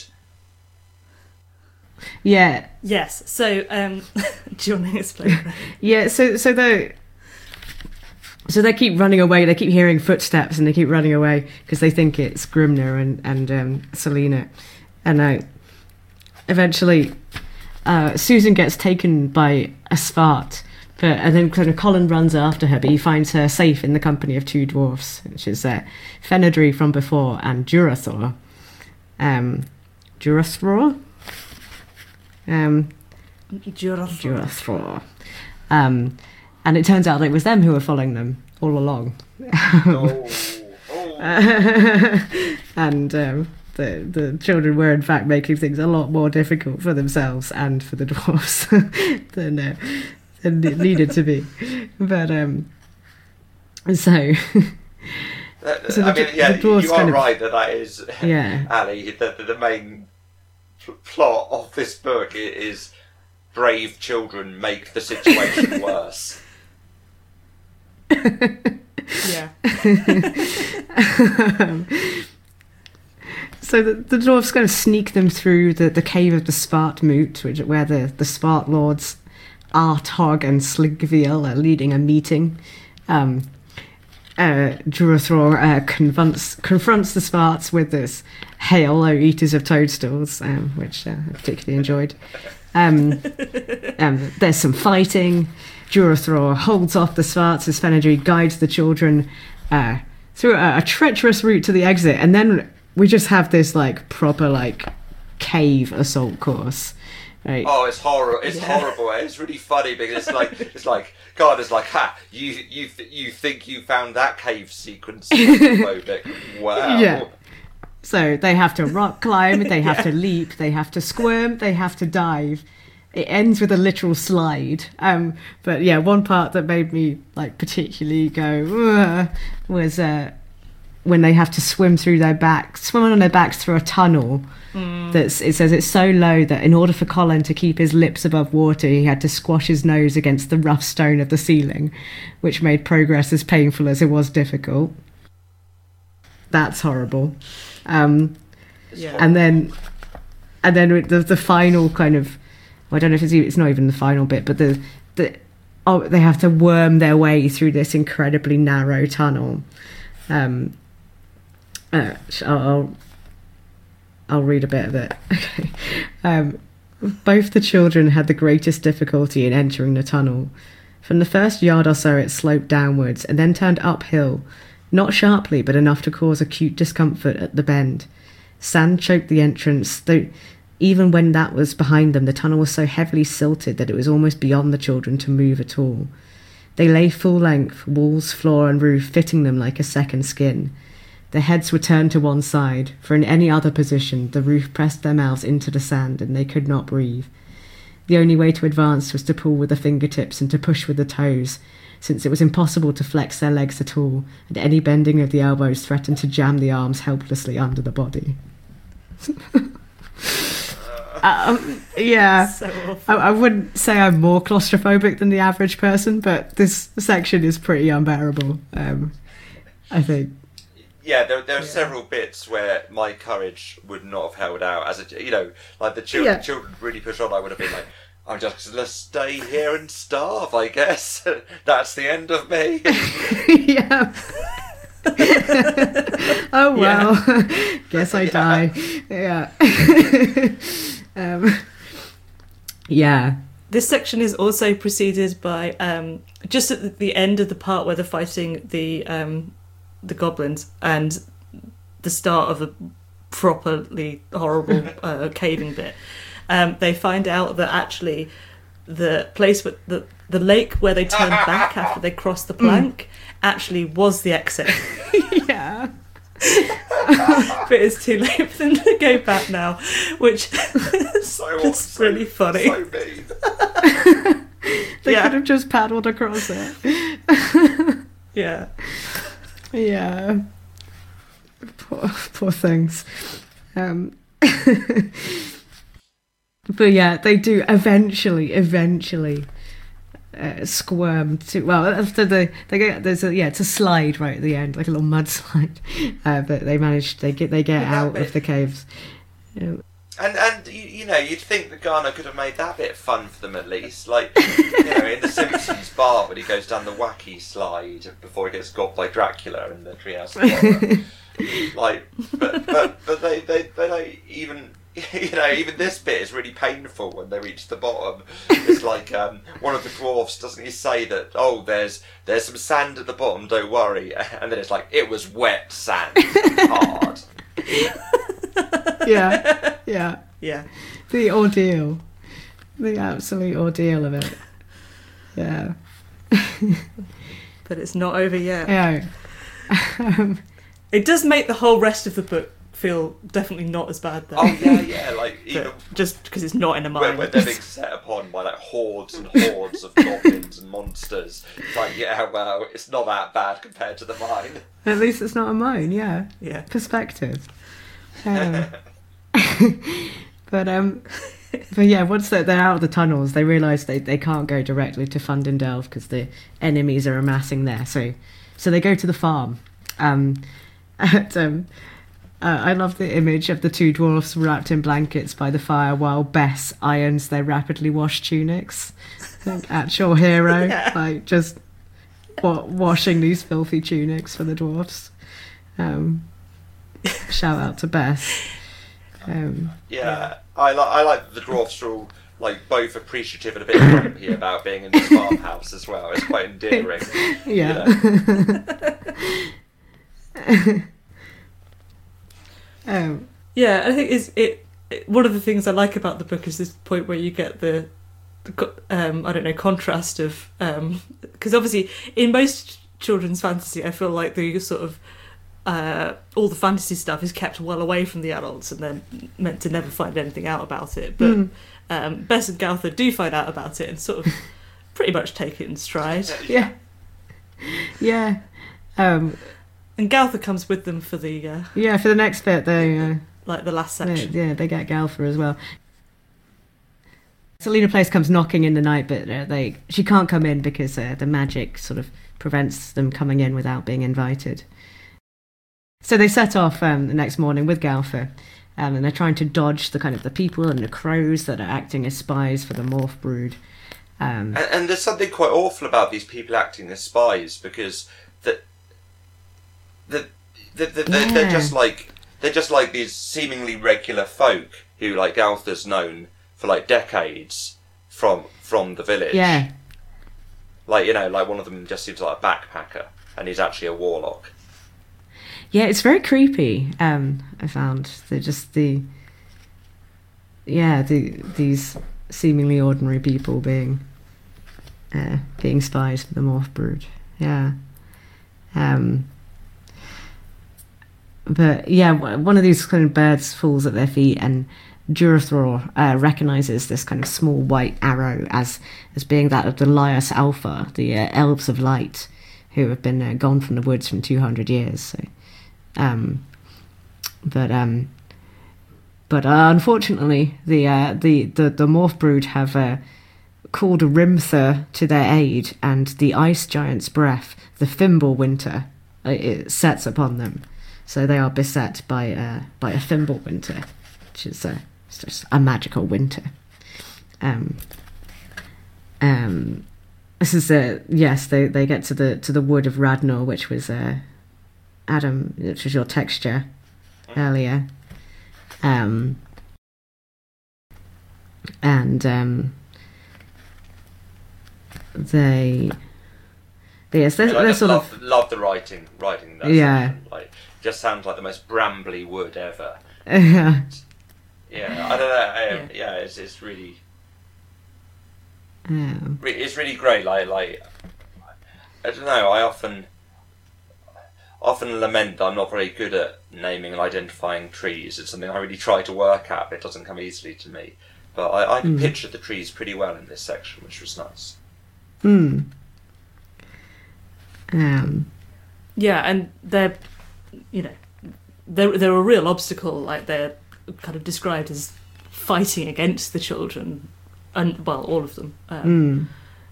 Yeah, Yes. So, um, do you want to explain that? yeah. So, so they, so they keep running away. They keep hearing footsteps, and they keep running away because they think it's Grimner and and um, Selena. And uh, eventually, uh, Susan gets taken by a Svart, but and then kind of Colin runs after her, but he finds her safe in the company of two dwarfs, which is uh, Fenedri from before and Durathor. Um, Durathor. Um, Durathor. Durathor. Um, and it turns out that it was them who were following them all along. oh, oh. and um, the the children were in fact making things a lot more difficult for themselves and for the dwarfs than, uh, than it needed to be. But um, so. Uh, So I the- mean, yeah, the dwarves you are kind of- right that that is, Yeah. Ali, the, the, the main pl- plot of this book i- is brave children make the situation worse. Yeah. um, so the, the dwarves kind of sneak them through the, the cave of the Svart Moot, which where the, the Svart lords Artog and Sligviel are leading a meeting. Um, uh, Durathor uh, confronts, confronts the Svarts with this hail, O eaters of toadstools, um, which uh, I particularly enjoyed. Um, um, there's some fighting. Durathor holds off the Svarts as Fenedri guides the children uh, through a, a treacherous route to the exit, and then we just have this like proper like cave assault course. Right? Oh, it's horrible! It's Yeah. horrible. It's really funny because it's like it's like God is like, ha! You you th- you think you found that cave sequence claustrophobic? Wow. Yeah. So they have to rock climb, they have to leap, they have to squirm, they have to dive. It ends with a literal slide. Um, but yeah, one part that made me like particularly go "Ugh," was uh, when they have to swim through their backs, swim on their backs through a tunnel. Mm. That's it says it's so low that in order for Colin to keep his lips above water, he had to squash his nose against the rough stone of the ceiling, which made progress as painful as it was difficult. That's horrible. Um, Yeah. and then, and then with the the final kind of, well, I don't know if it's even, it's not even the final bit, but the the oh they have to worm their way through this incredibly narrow tunnel. Um, uh, I'll, I'll I'll read a bit of it. Okay. Um, both the children had the greatest difficulty in entering the tunnel. From the first yard or so, it sloped downwards and then turned uphill, not sharply, but enough to cause acute discomfort at the bend. Sand choked the entrance, though even when that was behind them, the tunnel was so heavily silted that it was almost beyond the children to move at all. They lay full length, walls, floor and roof fitting them like a second skin. Their heads were turned to one side, for in any other position the roof pressed their mouths into the sand and they could not breathe. The only way to advance was to pull with the fingertips and to push with the toes, since it was impossible to flex their legs at all, and any bending of the elbows threatened to jam the arms helplessly under the body. um, yeah, So awful. I, I wouldn't say I'm more claustrophobic than the average person, but this section is pretty unbearable, um, I think. Yeah, there, there are Yeah. several bits where my courage would not have held out. As a, you know, like the children, Yeah. children really push on. I would have been like, I'm just gonna stay here and starve. I guess that's the end of me. Yeah. Oh well, guess I Yeah. die. Yeah. um, yeah. This section is also preceded by um, just at the end of the part where they're fighting the um, the goblins and the start of a properly horrible uh, caving bit, um, they find out that actually the place where the the lake where they turned back after they crossed the plank actually was the exit. Yeah. But it's too late for them to go back now, which is So just so- really funny. So mean. They Yeah. could have just paddled across it. Yeah. Yeah. Poor, poor things. Um, but yeah, they do eventually, eventually uh, squirm to. Well, after the they get there's a yeah, it's a slide right at the end, like a little mudslide. Uh, but they manage. They get they get Yeah, that out bit. of the caves. Um, And and you, you know, you'd think that Garner could have made that bit fun for them at least. Like, you know, in the Simpsons bar when he goes down the wacky slide before he gets got by Dracula in the Treehouse of Horror. Like, but but but they, they they don't even. You know, even this bit is really painful when they reach the bottom. It's like um, one of the dwarfs, doesn't he say that? Oh, there's there's some sand at the bottom. Don't worry. And then it's like it was wet sand, hard. yeah, yeah. Yeah. The ordeal, the absolute ordeal of it. Yeah. But it's not over yet. Yeah. um, It does make the whole rest of the book feel definitely not as bad though. Oh yeah, yeah. Like even But just because it's not in a when, mine. when they're being set upon by like hordes and hordes of goblins and monsters. It's like, yeah, well, it's not that bad compared to the mine. At least it's not a mine, yeah. Yeah. Perspective. Um, but um, but yeah, once they're, they're out of the tunnels, they realise they, they can't go directly to Fundendale because the enemies are amassing there. So so they go to the farm. Um, and, um, uh, I love the image of the two dwarfs wrapped in blankets by the fire while Bess irons their rapidly washed tunics. Like, actual hero, Yeah. like just wa- washing these filthy tunics for the dwarfs. Um, shout out to Bess. Um, Yeah, I like I like that the dwarfs are all like both appreciative and a bit grumpy about being in this farmhouse as well. It's quite endearing. yeah. um, Yeah, I think is it, it. One of the things I like about the book is this point where you get the, the co- um, I don't know, contrast of because obviously in most children's fantasy, I feel like the sort of uh, all the fantasy stuff is kept well away from the adults and they're meant to never find anything out about it. But Mm. um, Bess and Gowther do find out about it and sort of pretty much take it in stride. yeah. Yeah. Um, And Gowther comes with them for the uh, yeah, for the next bit, they, uh, like the last they section. yeah, they get Galfer as well. Selena Place comes knocking in the night, but uh, they she can't come in because uh, the magic sort of prevents them coming in without being invited. So they set off um, the next morning with Galfer, um, and they're trying to dodge the kind of the people and the crows that are acting as spies for the Morph Brood. Um, And, and there's something quite awful about these people acting as spies because the, the, the, the, they're, they're Yeah. just like they're just like these seemingly regular folk who like Galther's known for like decades from from the village. yeah, Like, you know, like one of them just seems like a backpacker and he's actually a warlock. yeah, it's very creepy. Um, I found they're just the yeah the these seemingly ordinary people being uh, being spies for the Morph Brood. Yeah. Um, but yeah, w- one of these kind of birds falls at their feet, and Durathror uh, recognizes this kind of small white arrow as as being that of the Laios Alpha, the uh, elves of light, who have been uh, gone from the woods from two hundred years. So, um, but um, but uh, unfortunately, the uh, the the the Morph Brood have uh, called a Rimther to their aid, and the ice giant's breath, the Fimbulwinter, uh, it sets upon them. So they are beset by uh, by a Fimbulwinter, which is uh, it's just a magical winter. Um, um, this is uh, yes, they, they get to the to the wood of Radnor, which was uh, Adam, which was your texture earlier, um, and um, they. Yes, they're, I they're just sort love, of love the writing, writing that Yeah. section. Like, just sounds like the most brambly wood ever. Yeah. Yeah, I don't know. I, yeah, it's it's really, Um, re- it's really great. Like like, I don't know. I often often lament that I'm not very good at naming and identifying trees. It's something I really try to work at, but it doesn't come easily to me. But I, I Mm. pictured the trees pretty well in this section, which was nice. hmm. Um, Yeah, and they're, you know, they're they're a real obstacle. Like they're kind of described as fighting against the children, and well, all of them. Um,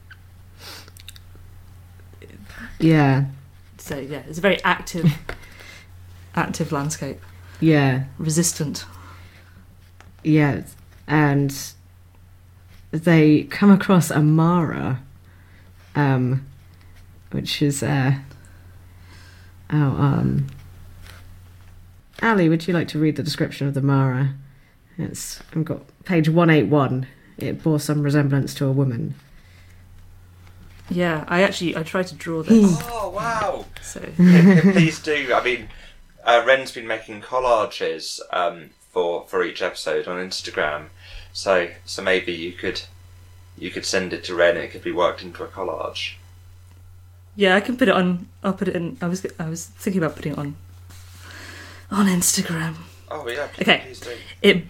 mm. Yeah. So yeah, it's a very active, active landscape, Yeah. resistant. Yeah. And they come across Amara, um, which is uh, oh um. Ali, would you like to read the description of the Mara? It's I've got page one eighty-one. It bore some resemblance to a woman. Yeah, I actually I tried to draw this. Oh wow! So Please do. I mean, uh, Ren's been making collages um, for for each episode on Instagram, so so maybe you could you could send it to Ren. It could be worked into a collage. yeah, I can put it on. I'll put it in. I was I was thinking about putting it on on Instagram. Oh yeah, please, Okay. please do. It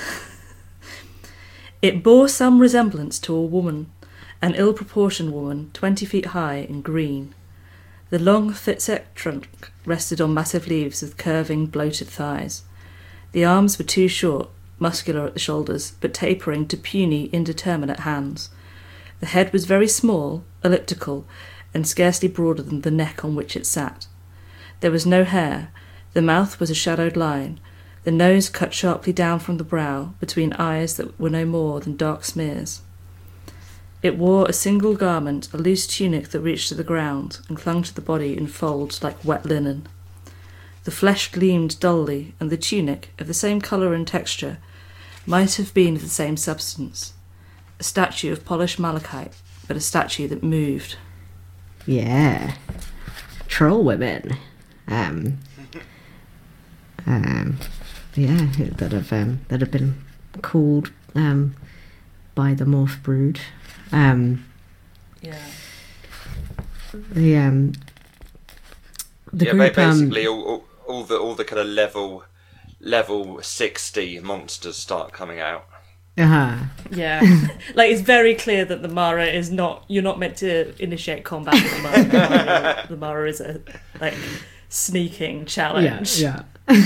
it bore some resemblance to a woman, an ill-proportioned woman, twenty feet high and green. The long, thick trunk rested on massive leaves with curving, bloated thighs. The arms were too short, muscular at the shoulders, but tapering to puny, indeterminate hands. The head was very small, elliptical, and scarcely broader than the neck on which it sat. There was no hair. The mouth was a shadowed line, the nose cut sharply down from the brow, between eyes that were no more than dark smears. It wore a single garment, a loose tunic that reached to the ground, and clung to the body in folds like wet linen. The flesh gleamed dully, and the tunic, of the same colour and texture, might have been of the same substance. A statue of polished malachite, but a statue that moved. Yeah. Troll women. Um, um, yeah, that have um, that have been called um, by the Morph Brood. Um, Yeah. the um, the yeah, group. ba- Um, basically all, all all the all the kind of level level sixty monsters start coming out. uh-huh. Yeah, like it's very clear that the Mara is not. You're not meant to initiate combat with the Mara. The Mara, the Mara is a like sneaking Yeah, challenge. yeah.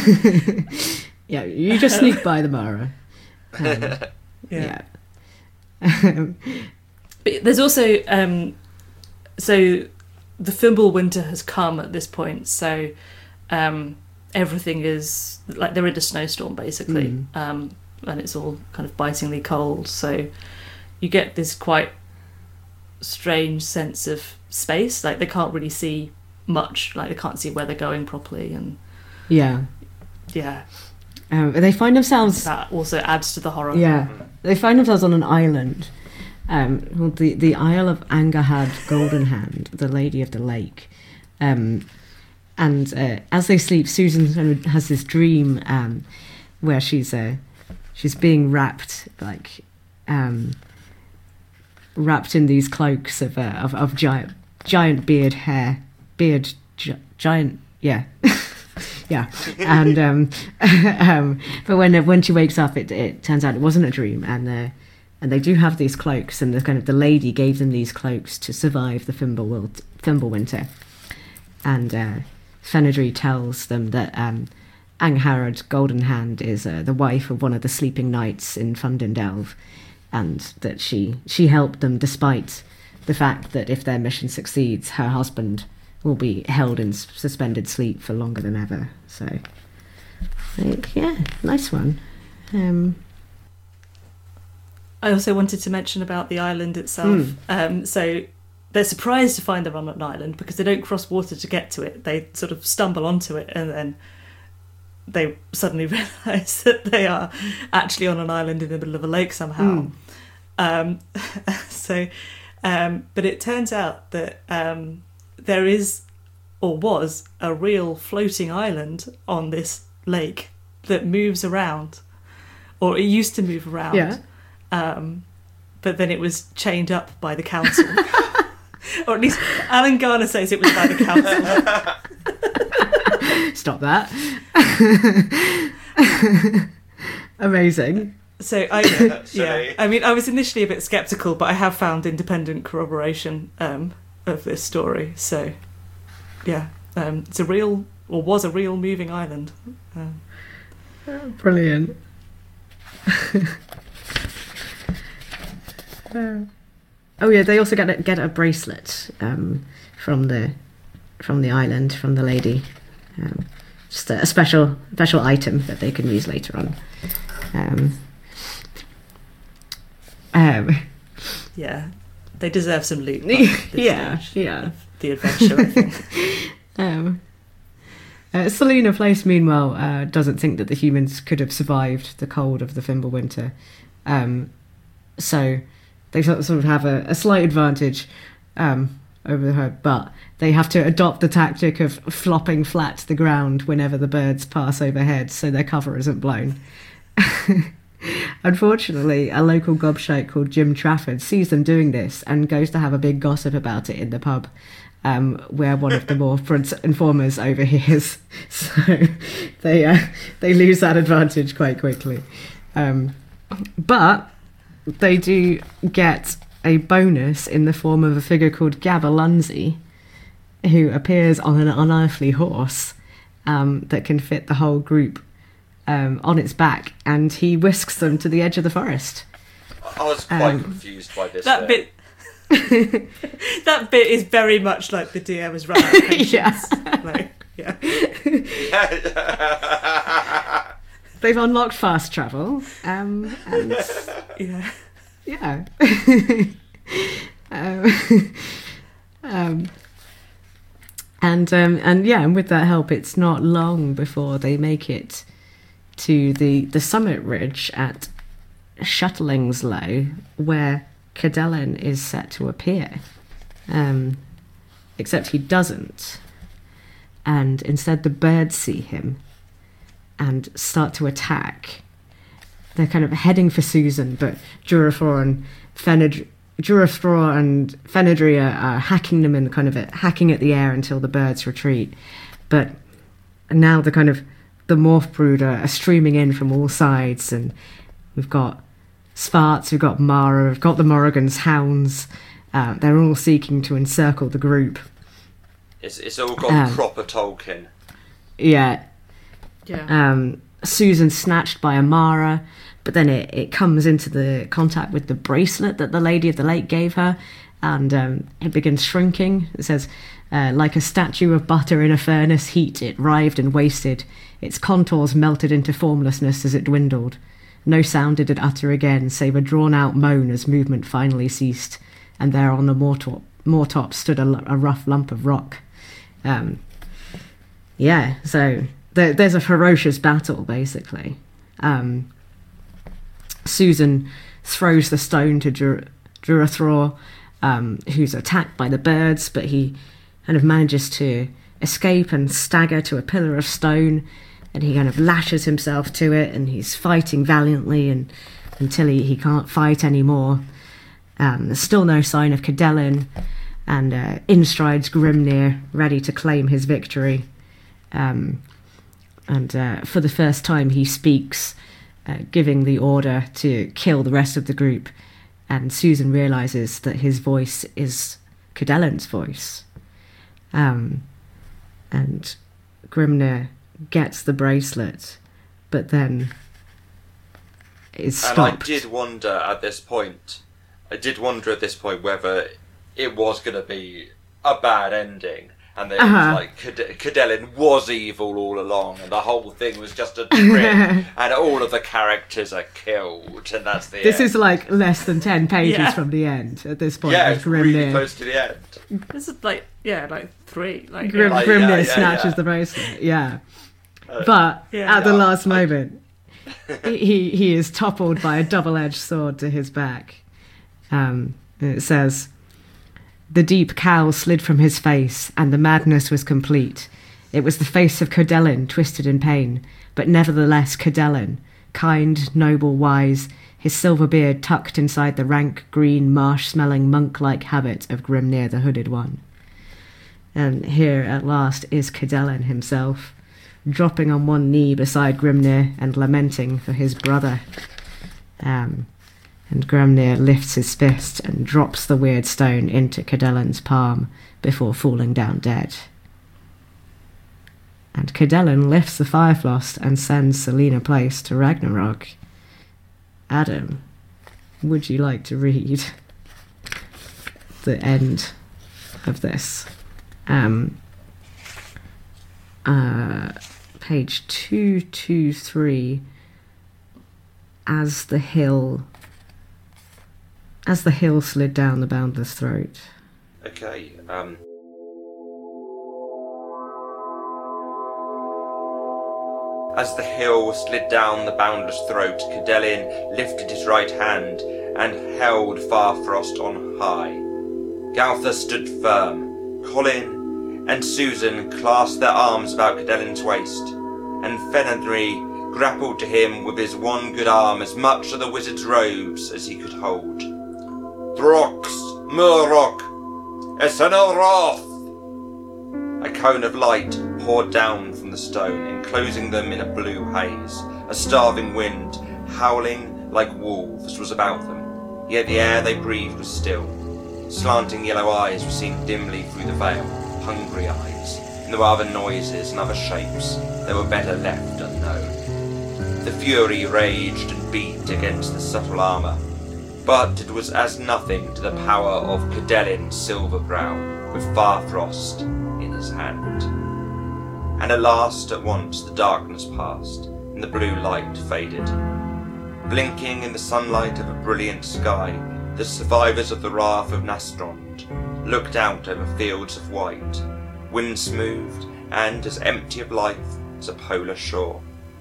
Yeah, you just sneak by the Mara. Um, Yeah. yeah. But there's also um, so the Fimble winter has come at this point, so um, everything is like they're in a snowstorm basically, Mm. um, and it's all kind of bitingly cold. So you get this quite strange sense of space. Like they can't really see much. Like they can't see where they're going properly, and Yeah. yeah, Um, they find themselves. that also adds to the horror. Yeah, they find themselves on an island, um, called the the Isle of Angahad Goldenhand, the Lady of the Lake, um, and uh, as they sleep, Susan kind of has this dream um, where she's uh, she's being wrapped like um, wrapped in these cloaks of uh, of, of giant giant beard hair beard gi- giant yeah. Yeah, and um, um, but when when she wakes up, it it turns out it wasn't a dream, and uh, and they do have these cloaks, and the kind of the lady gave them these cloaks to survive the Fimble Fimblewinter, and uh, Fenedry tells them that um, Angharad Goldenhand is uh, the wife of one of the sleeping knights in Fundendelve, and that she she helped them despite the fact that if their mission succeeds, her husband will be held in s- suspended sleep for longer than ever. So, like, yeah, nice one. Um, I also wanted to mention about the island itself. Mm. Um, so they're surprised to find they're on an island because they don't cross water to get to it. They sort of stumble onto it and then they suddenly realise that they are actually on an island in the middle of a lake somehow. Mm. Um, so, um, but it turns out that um, there is, or was, a real floating island on this lake. that moves around, or it used to move around. Yeah. Um, but then it was chained up by the council. Or at least Alan Garner says it was by the council. Stop that. Amazing. So I, yeah, I mean, I was initially a bit sceptical, but I have found independent corroboration um, of this story. So, yeah, um, it's a real, or was a real moving island. Um, Brilliant. Oh yeah, they also get a, get a bracelet um, from the from the island, from the lady. Um, just a, a special special item that they can use later on. Um, um, yeah, they deserve some loot. Yeah, yeah. Of the adventure, I think. um, uh, Selena Place, meanwhile, uh, doesn't think that the humans could have survived the cold of the Fimbulwinter. Um, so they sort of sort of have a, a slight advantage um, over her, but they have to adopt the tactic of flopping flat to the ground whenever the birds pass overhead, so their cover isn't blown. Unfortunately, a local gobshite called Jim Trafford sees them doing this and goes to have a big gossip about it in the pub, um, where one of the more front informers overhears. So they uh, they lose that advantage quite quickly. Um, but they do get a bonus in the form of a figure called Gaberlunzie, who appears on an unearthly horse um, that can fit the whole group um, on its back, and he whisks them to the edge of the forest. I was quite um, confused by this. That bit. bit, that bit is very much like the D M's run out of patience. Yeah. Like, yeah. They've unlocked fast travel, um, and yeah, yeah. um, um, and um, and yeah, and with that help, it's not long before they make it to the the summit ridge at Shutterlingslow, where Cadelin is set to appear. Um, except he doesn't, and instead the birds see him and start to attack. They're kind of heading for Susan, but Duraflor and Fened- Duraflor and Fenedria are hacking them and kind of hacking at the air until the birds retreat. But now the kind of the morph brood are, are streaming in from all sides, and we've got Svarts, we've got Mara, we've got the Morrigan's hounds. Uh, they're all seeking to encircle the group. It's it's all got um, proper Tolkien. Yeah. Yeah. Um, Susan's snatched by Amara, but then it, it comes into the contact with the bracelet that the Lady of the Lake gave her, and um, it begins shrinking. It says, uh, like a statue of butter in a furnace heat, it writhed and wasted. Its contours melted into formlessness as it dwindled. No sound did it utter again, save a drawn-out moan as movement finally ceased, and there on the moortop, moortop stood a, a rough lump of rock. Um, yeah, so there, there's a ferocious battle, basically. Um, Susan throws the stone to Dur- Duraflor, um, who's attacked by the birds, but he kind of manages to escape and stagger to a pillar of stone, and he kind of lashes himself to it, and he's fighting valiantly and until he, he can't fight anymore. Um, there's still no sign of Cadelin, and uh, in strides Grimnir, ready to claim his victory. Um, and uh, for the first time he speaks, uh, giving the order to kill the rest of the group, and Susan realises that his voice is Cadelin's voice. Um, and Grimnir gets the bracelet, but then is stopped. And I did wonder at this point, I did wonder at this point whether it was going to be a bad ending, and then uh-huh. it was like Cad- Cadelin was evil all along, and the whole thing was just a trick, and all of the characters are killed, and that's the This end. is like less than ten pages Yeah. from the end at this point. Yeah, it's really Grimnir. close to the end. This is like, yeah, like three. Like, Grim, yeah. Like, Grimnir yeah, yeah, snatches yeah. the bracelet, yeah. Uh, But yeah. at the Yeah, last I- moment, he he is toppled by a double-edged sword to his back. Um, and it says, "The deep cowl slid from his face, and the madness was complete. It was the face of Cadelin, twisted in pain, but nevertheless Cadelin, kind, noble, wise, his silver beard tucked inside the rank, green, marsh-smelling, monk-like habit of Grimnir the Hooded One. And here, at last, is Cadelin himself, dropping on one knee beside Grimnir and lamenting for his brother. Um, and Grimnir lifts his fist and drops the weird stone into Cadelin's palm before falling down dead. And Cadelin lifts the Fireflost and sends Selena Place to Ragnarok. Adam, would you like to read the end of this? Um, uh, page two twenty-three. As the hill, as the hill slid down the boundless throat. Okay. Um. As the hill slid down the boundless throat, Cadelin lifted his right hand and held Farfrost on high. Galtha stood firm. Colin and Susan clasped their arms about Cadelin's waist, and Fenrir grappled to him with his one good arm as much of the wizard's robes as he could hold. Throx, Murrock, Esenelroth! A cone of light poured down from the stone, enclosing them in a blue haze. A starving wind, howling like wolves, was about them, yet the air they breathed was still. Slanting yellow eyes were seen dimly through the veil, hungry eyes, and there were other noises and other shapes that were better left unknown. The fury raged and beat against the subtle armour, but it was as nothing to the power of Cadelin's Silverbrow, with Farfrost in his hand. And at last, at once, the darkness passed, and the blue light faded. Blinking in the sunlight of a brilliant sky, the survivors of the wrath of Nastrond looked out over fields of white, wind-smoothed and as empty of life as a polar shore.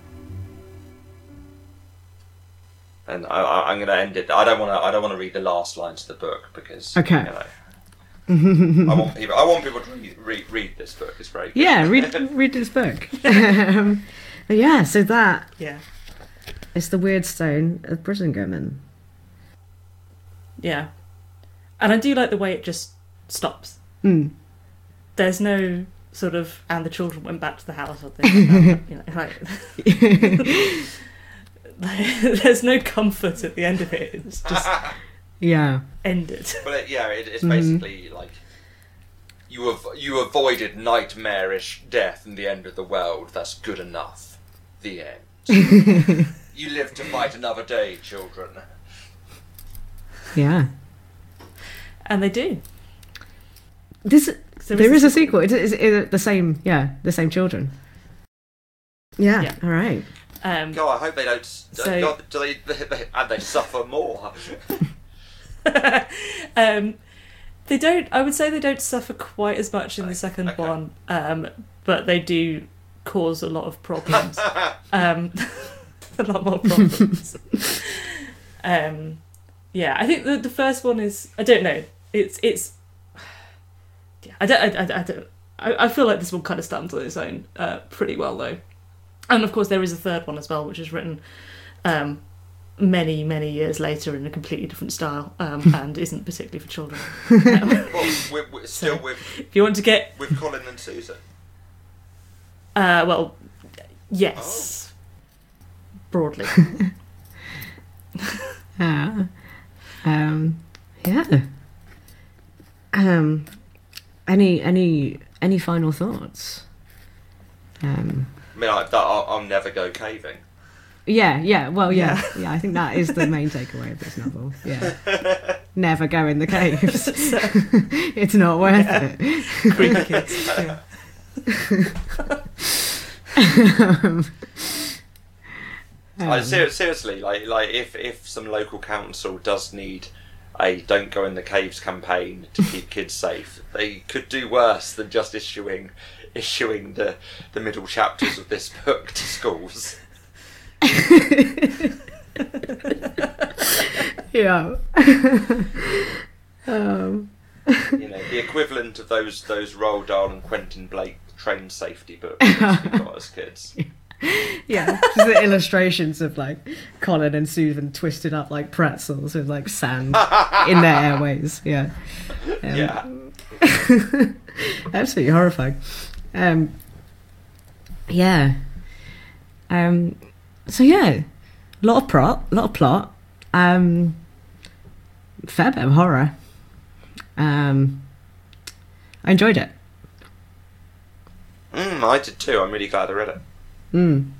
And I, I, I'm going to end it. I don't want to. I don't want to read the last lines of the book because okay. You know, I want people. I want people to read, read, read this book. It's very good. Yeah, read read this book. um, but yeah, so that Yeah. is the Weird Stone of Brisingamen. Yeah. And I do like the way it just stops. Mm. There's no sort of, and the children went back to the house or things like that. You know, like, there's no comfort at the end of it. It's just Yeah. ended. But it, yeah, it, it's basically mm-hmm. like you av- you avoided nightmarish death and the end of the world. That's good enough. The end. You live to fight another day, children. Yeah. And they do. This There there is is a a sequel. Is, is, is it the same? Yeah, the same children. Yeah. Yeah. All right. Um, God, I hope they don't. So- God, do they, they, they and they suffer more. um, they don't. I would say they don't suffer quite as much in the second Okay. one, um, but they do cause a lot of problems. um, a lot more problems. um, yeah, I think the the first one is. I don't know. It's it's. Yeah, I don't. I, I, I don't. I, I feel like this one kind of stands on its own uh, pretty well, though. And of course, there is a third one as well, which is written um, many, many years later in a completely different style, um, and isn't particularly for children. Um, Well, we're, we're still So- with if you want to get, with Colin and Susan. uh, well, yes, broadly. Yeah. Um. Yeah. Um. Any any any final thoughts? Um. I mean, I, that, I'll, I'll never go caving. Yeah, yeah, well, yeah, yeah. I think that is the main takeaway of this novel. Yeah, never go in the caves. It's not worth it. Greek kids. Yeah. um, Like, um, ser- seriously, like like if, if some local council does need a "Don't Go in the Caves" campaign to keep kids safe, they could do worse than just issuing issuing the the middle chapters of this book to schools. yeah. um, You know, the equivalent of those those Roald Dahl and Quentin Blake train safety books that we got as kids. Yeah, just the illustrations of like Colin and Susan twisted up like pretzels with like sand in their airways. Yeah, um, Yeah. absolutely horrifying. Um, yeah. Um, so yeah, a lot of plot, a lot of plot. Um, fair bit of horror. Um, I enjoyed it. Mm, I did too. I'm really glad I read it. Mm.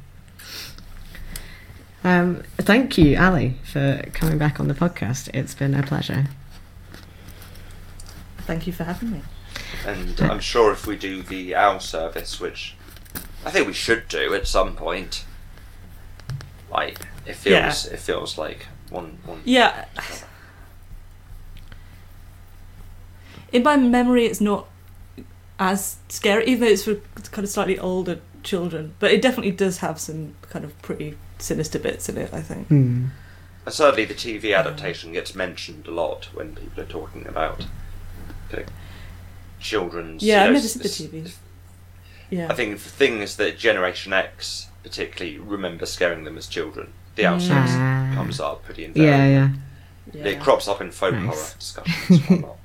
Um, thank you, Ali, for coming back on the podcast. It's been a pleasure. Thank you for having me. And I'm sure if we do the owl service, which I think we should do at some point, like it feels, Yeah. it feels like one, one. Yeah. In my memory, it's not as scary, even though it's for kind of slightly older children. But it definitely does have some kind of pretty sinister bits in it, I think. Mm. And certainly the T V adaptation gets mentioned a lot when people are talking about you know, children's. Yeah, you know, I've never seen the s- T V. Yeah. I think things that Generation X particularly remember scaring them as children. The owl Mm. service Ah. comes up pretty Yeah, invariably. yeah. yeah. It crops up in folk Nice. horror discussions quite a lot.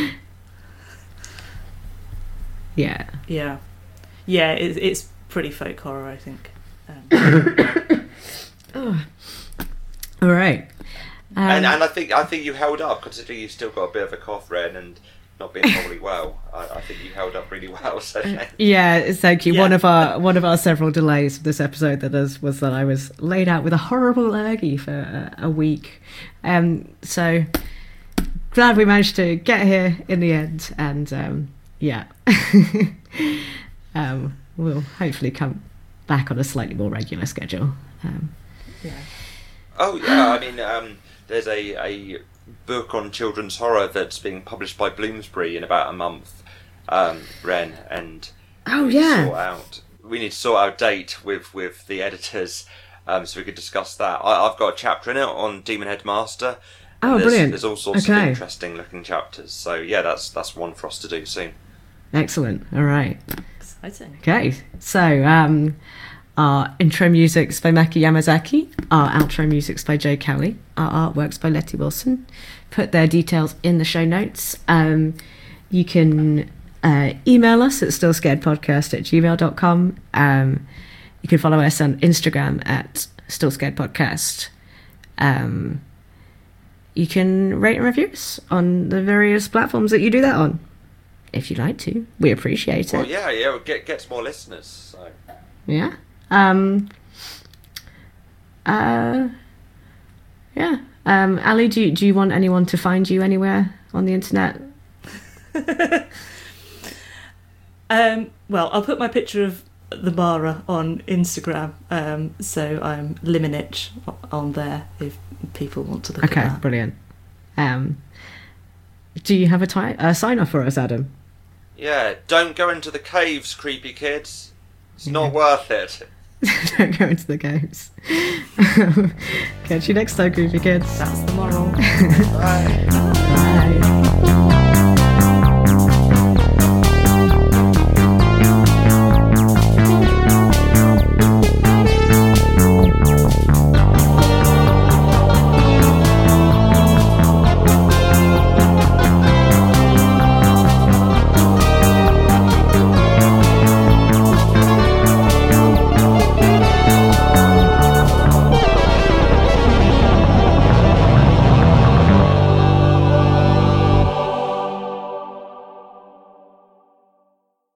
Yeah. Yeah. Yeah, it, it's pretty folk horror, I think. Um, Oh. All right. Um, and and I think I think you held up, considering you've still got a bit of a cough, Ren, and not being probably well. I, I think you held up really well. So yeah, thank you. Yeah. One of our one of our several delays of this episode that is, was that I was laid out with a horrible lurgy for a, a week. Um, so glad we managed to get here in the end, and um, yeah, um, we'll hopefully come back on a slightly more regular schedule. Um, yeah. oh yeah, I mean, um, there's a a book on children's horror that's being published by Bloomsbury in about a month, um, Ren, and oh we need to yeah, sort out, we need to sort out a date with with the editors, um, so we could discuss that. I, I've got a chapter in it on Demon Headmaster. and Oh, there's, brilliant. There's all sorts Okay. of interesting looking chapters. So yeah, that's that's one for us to do soon. excellent. All right. Exciting. Okay, so um, our intro music's by Maki Yamazaki, our outro music's by Joe Kelly, our artwork's by Letty Wilson. Put their details in the show notes. Um, you can uh, email us at stillscaredpodcast at gmail dot com. Um, you can follow us on Instagram at stillscaredpodcast. Um, you can rate and review us on the various platforms that you do that on. If you'd like to, we appreciate it. Well, yeah, yeah, we'll get gets more listeners. So. Yeah. Um. Uh. Yeah. Um. Ali, do you, do you want anyone to find you anywhere on the internet? Um, well, I'll put my picture of the Mara on Instagram, um, so I'm Liminich on there if people want to look Okay, at that. brilliant. Um. Do you have a ti- uh, sign off for us, Adam? Yeah, don't go into the caves, creepy kids. It's not worth it. Don't go into the games. Catch you next time, creepy kids. That's the moral. Bye. Bye.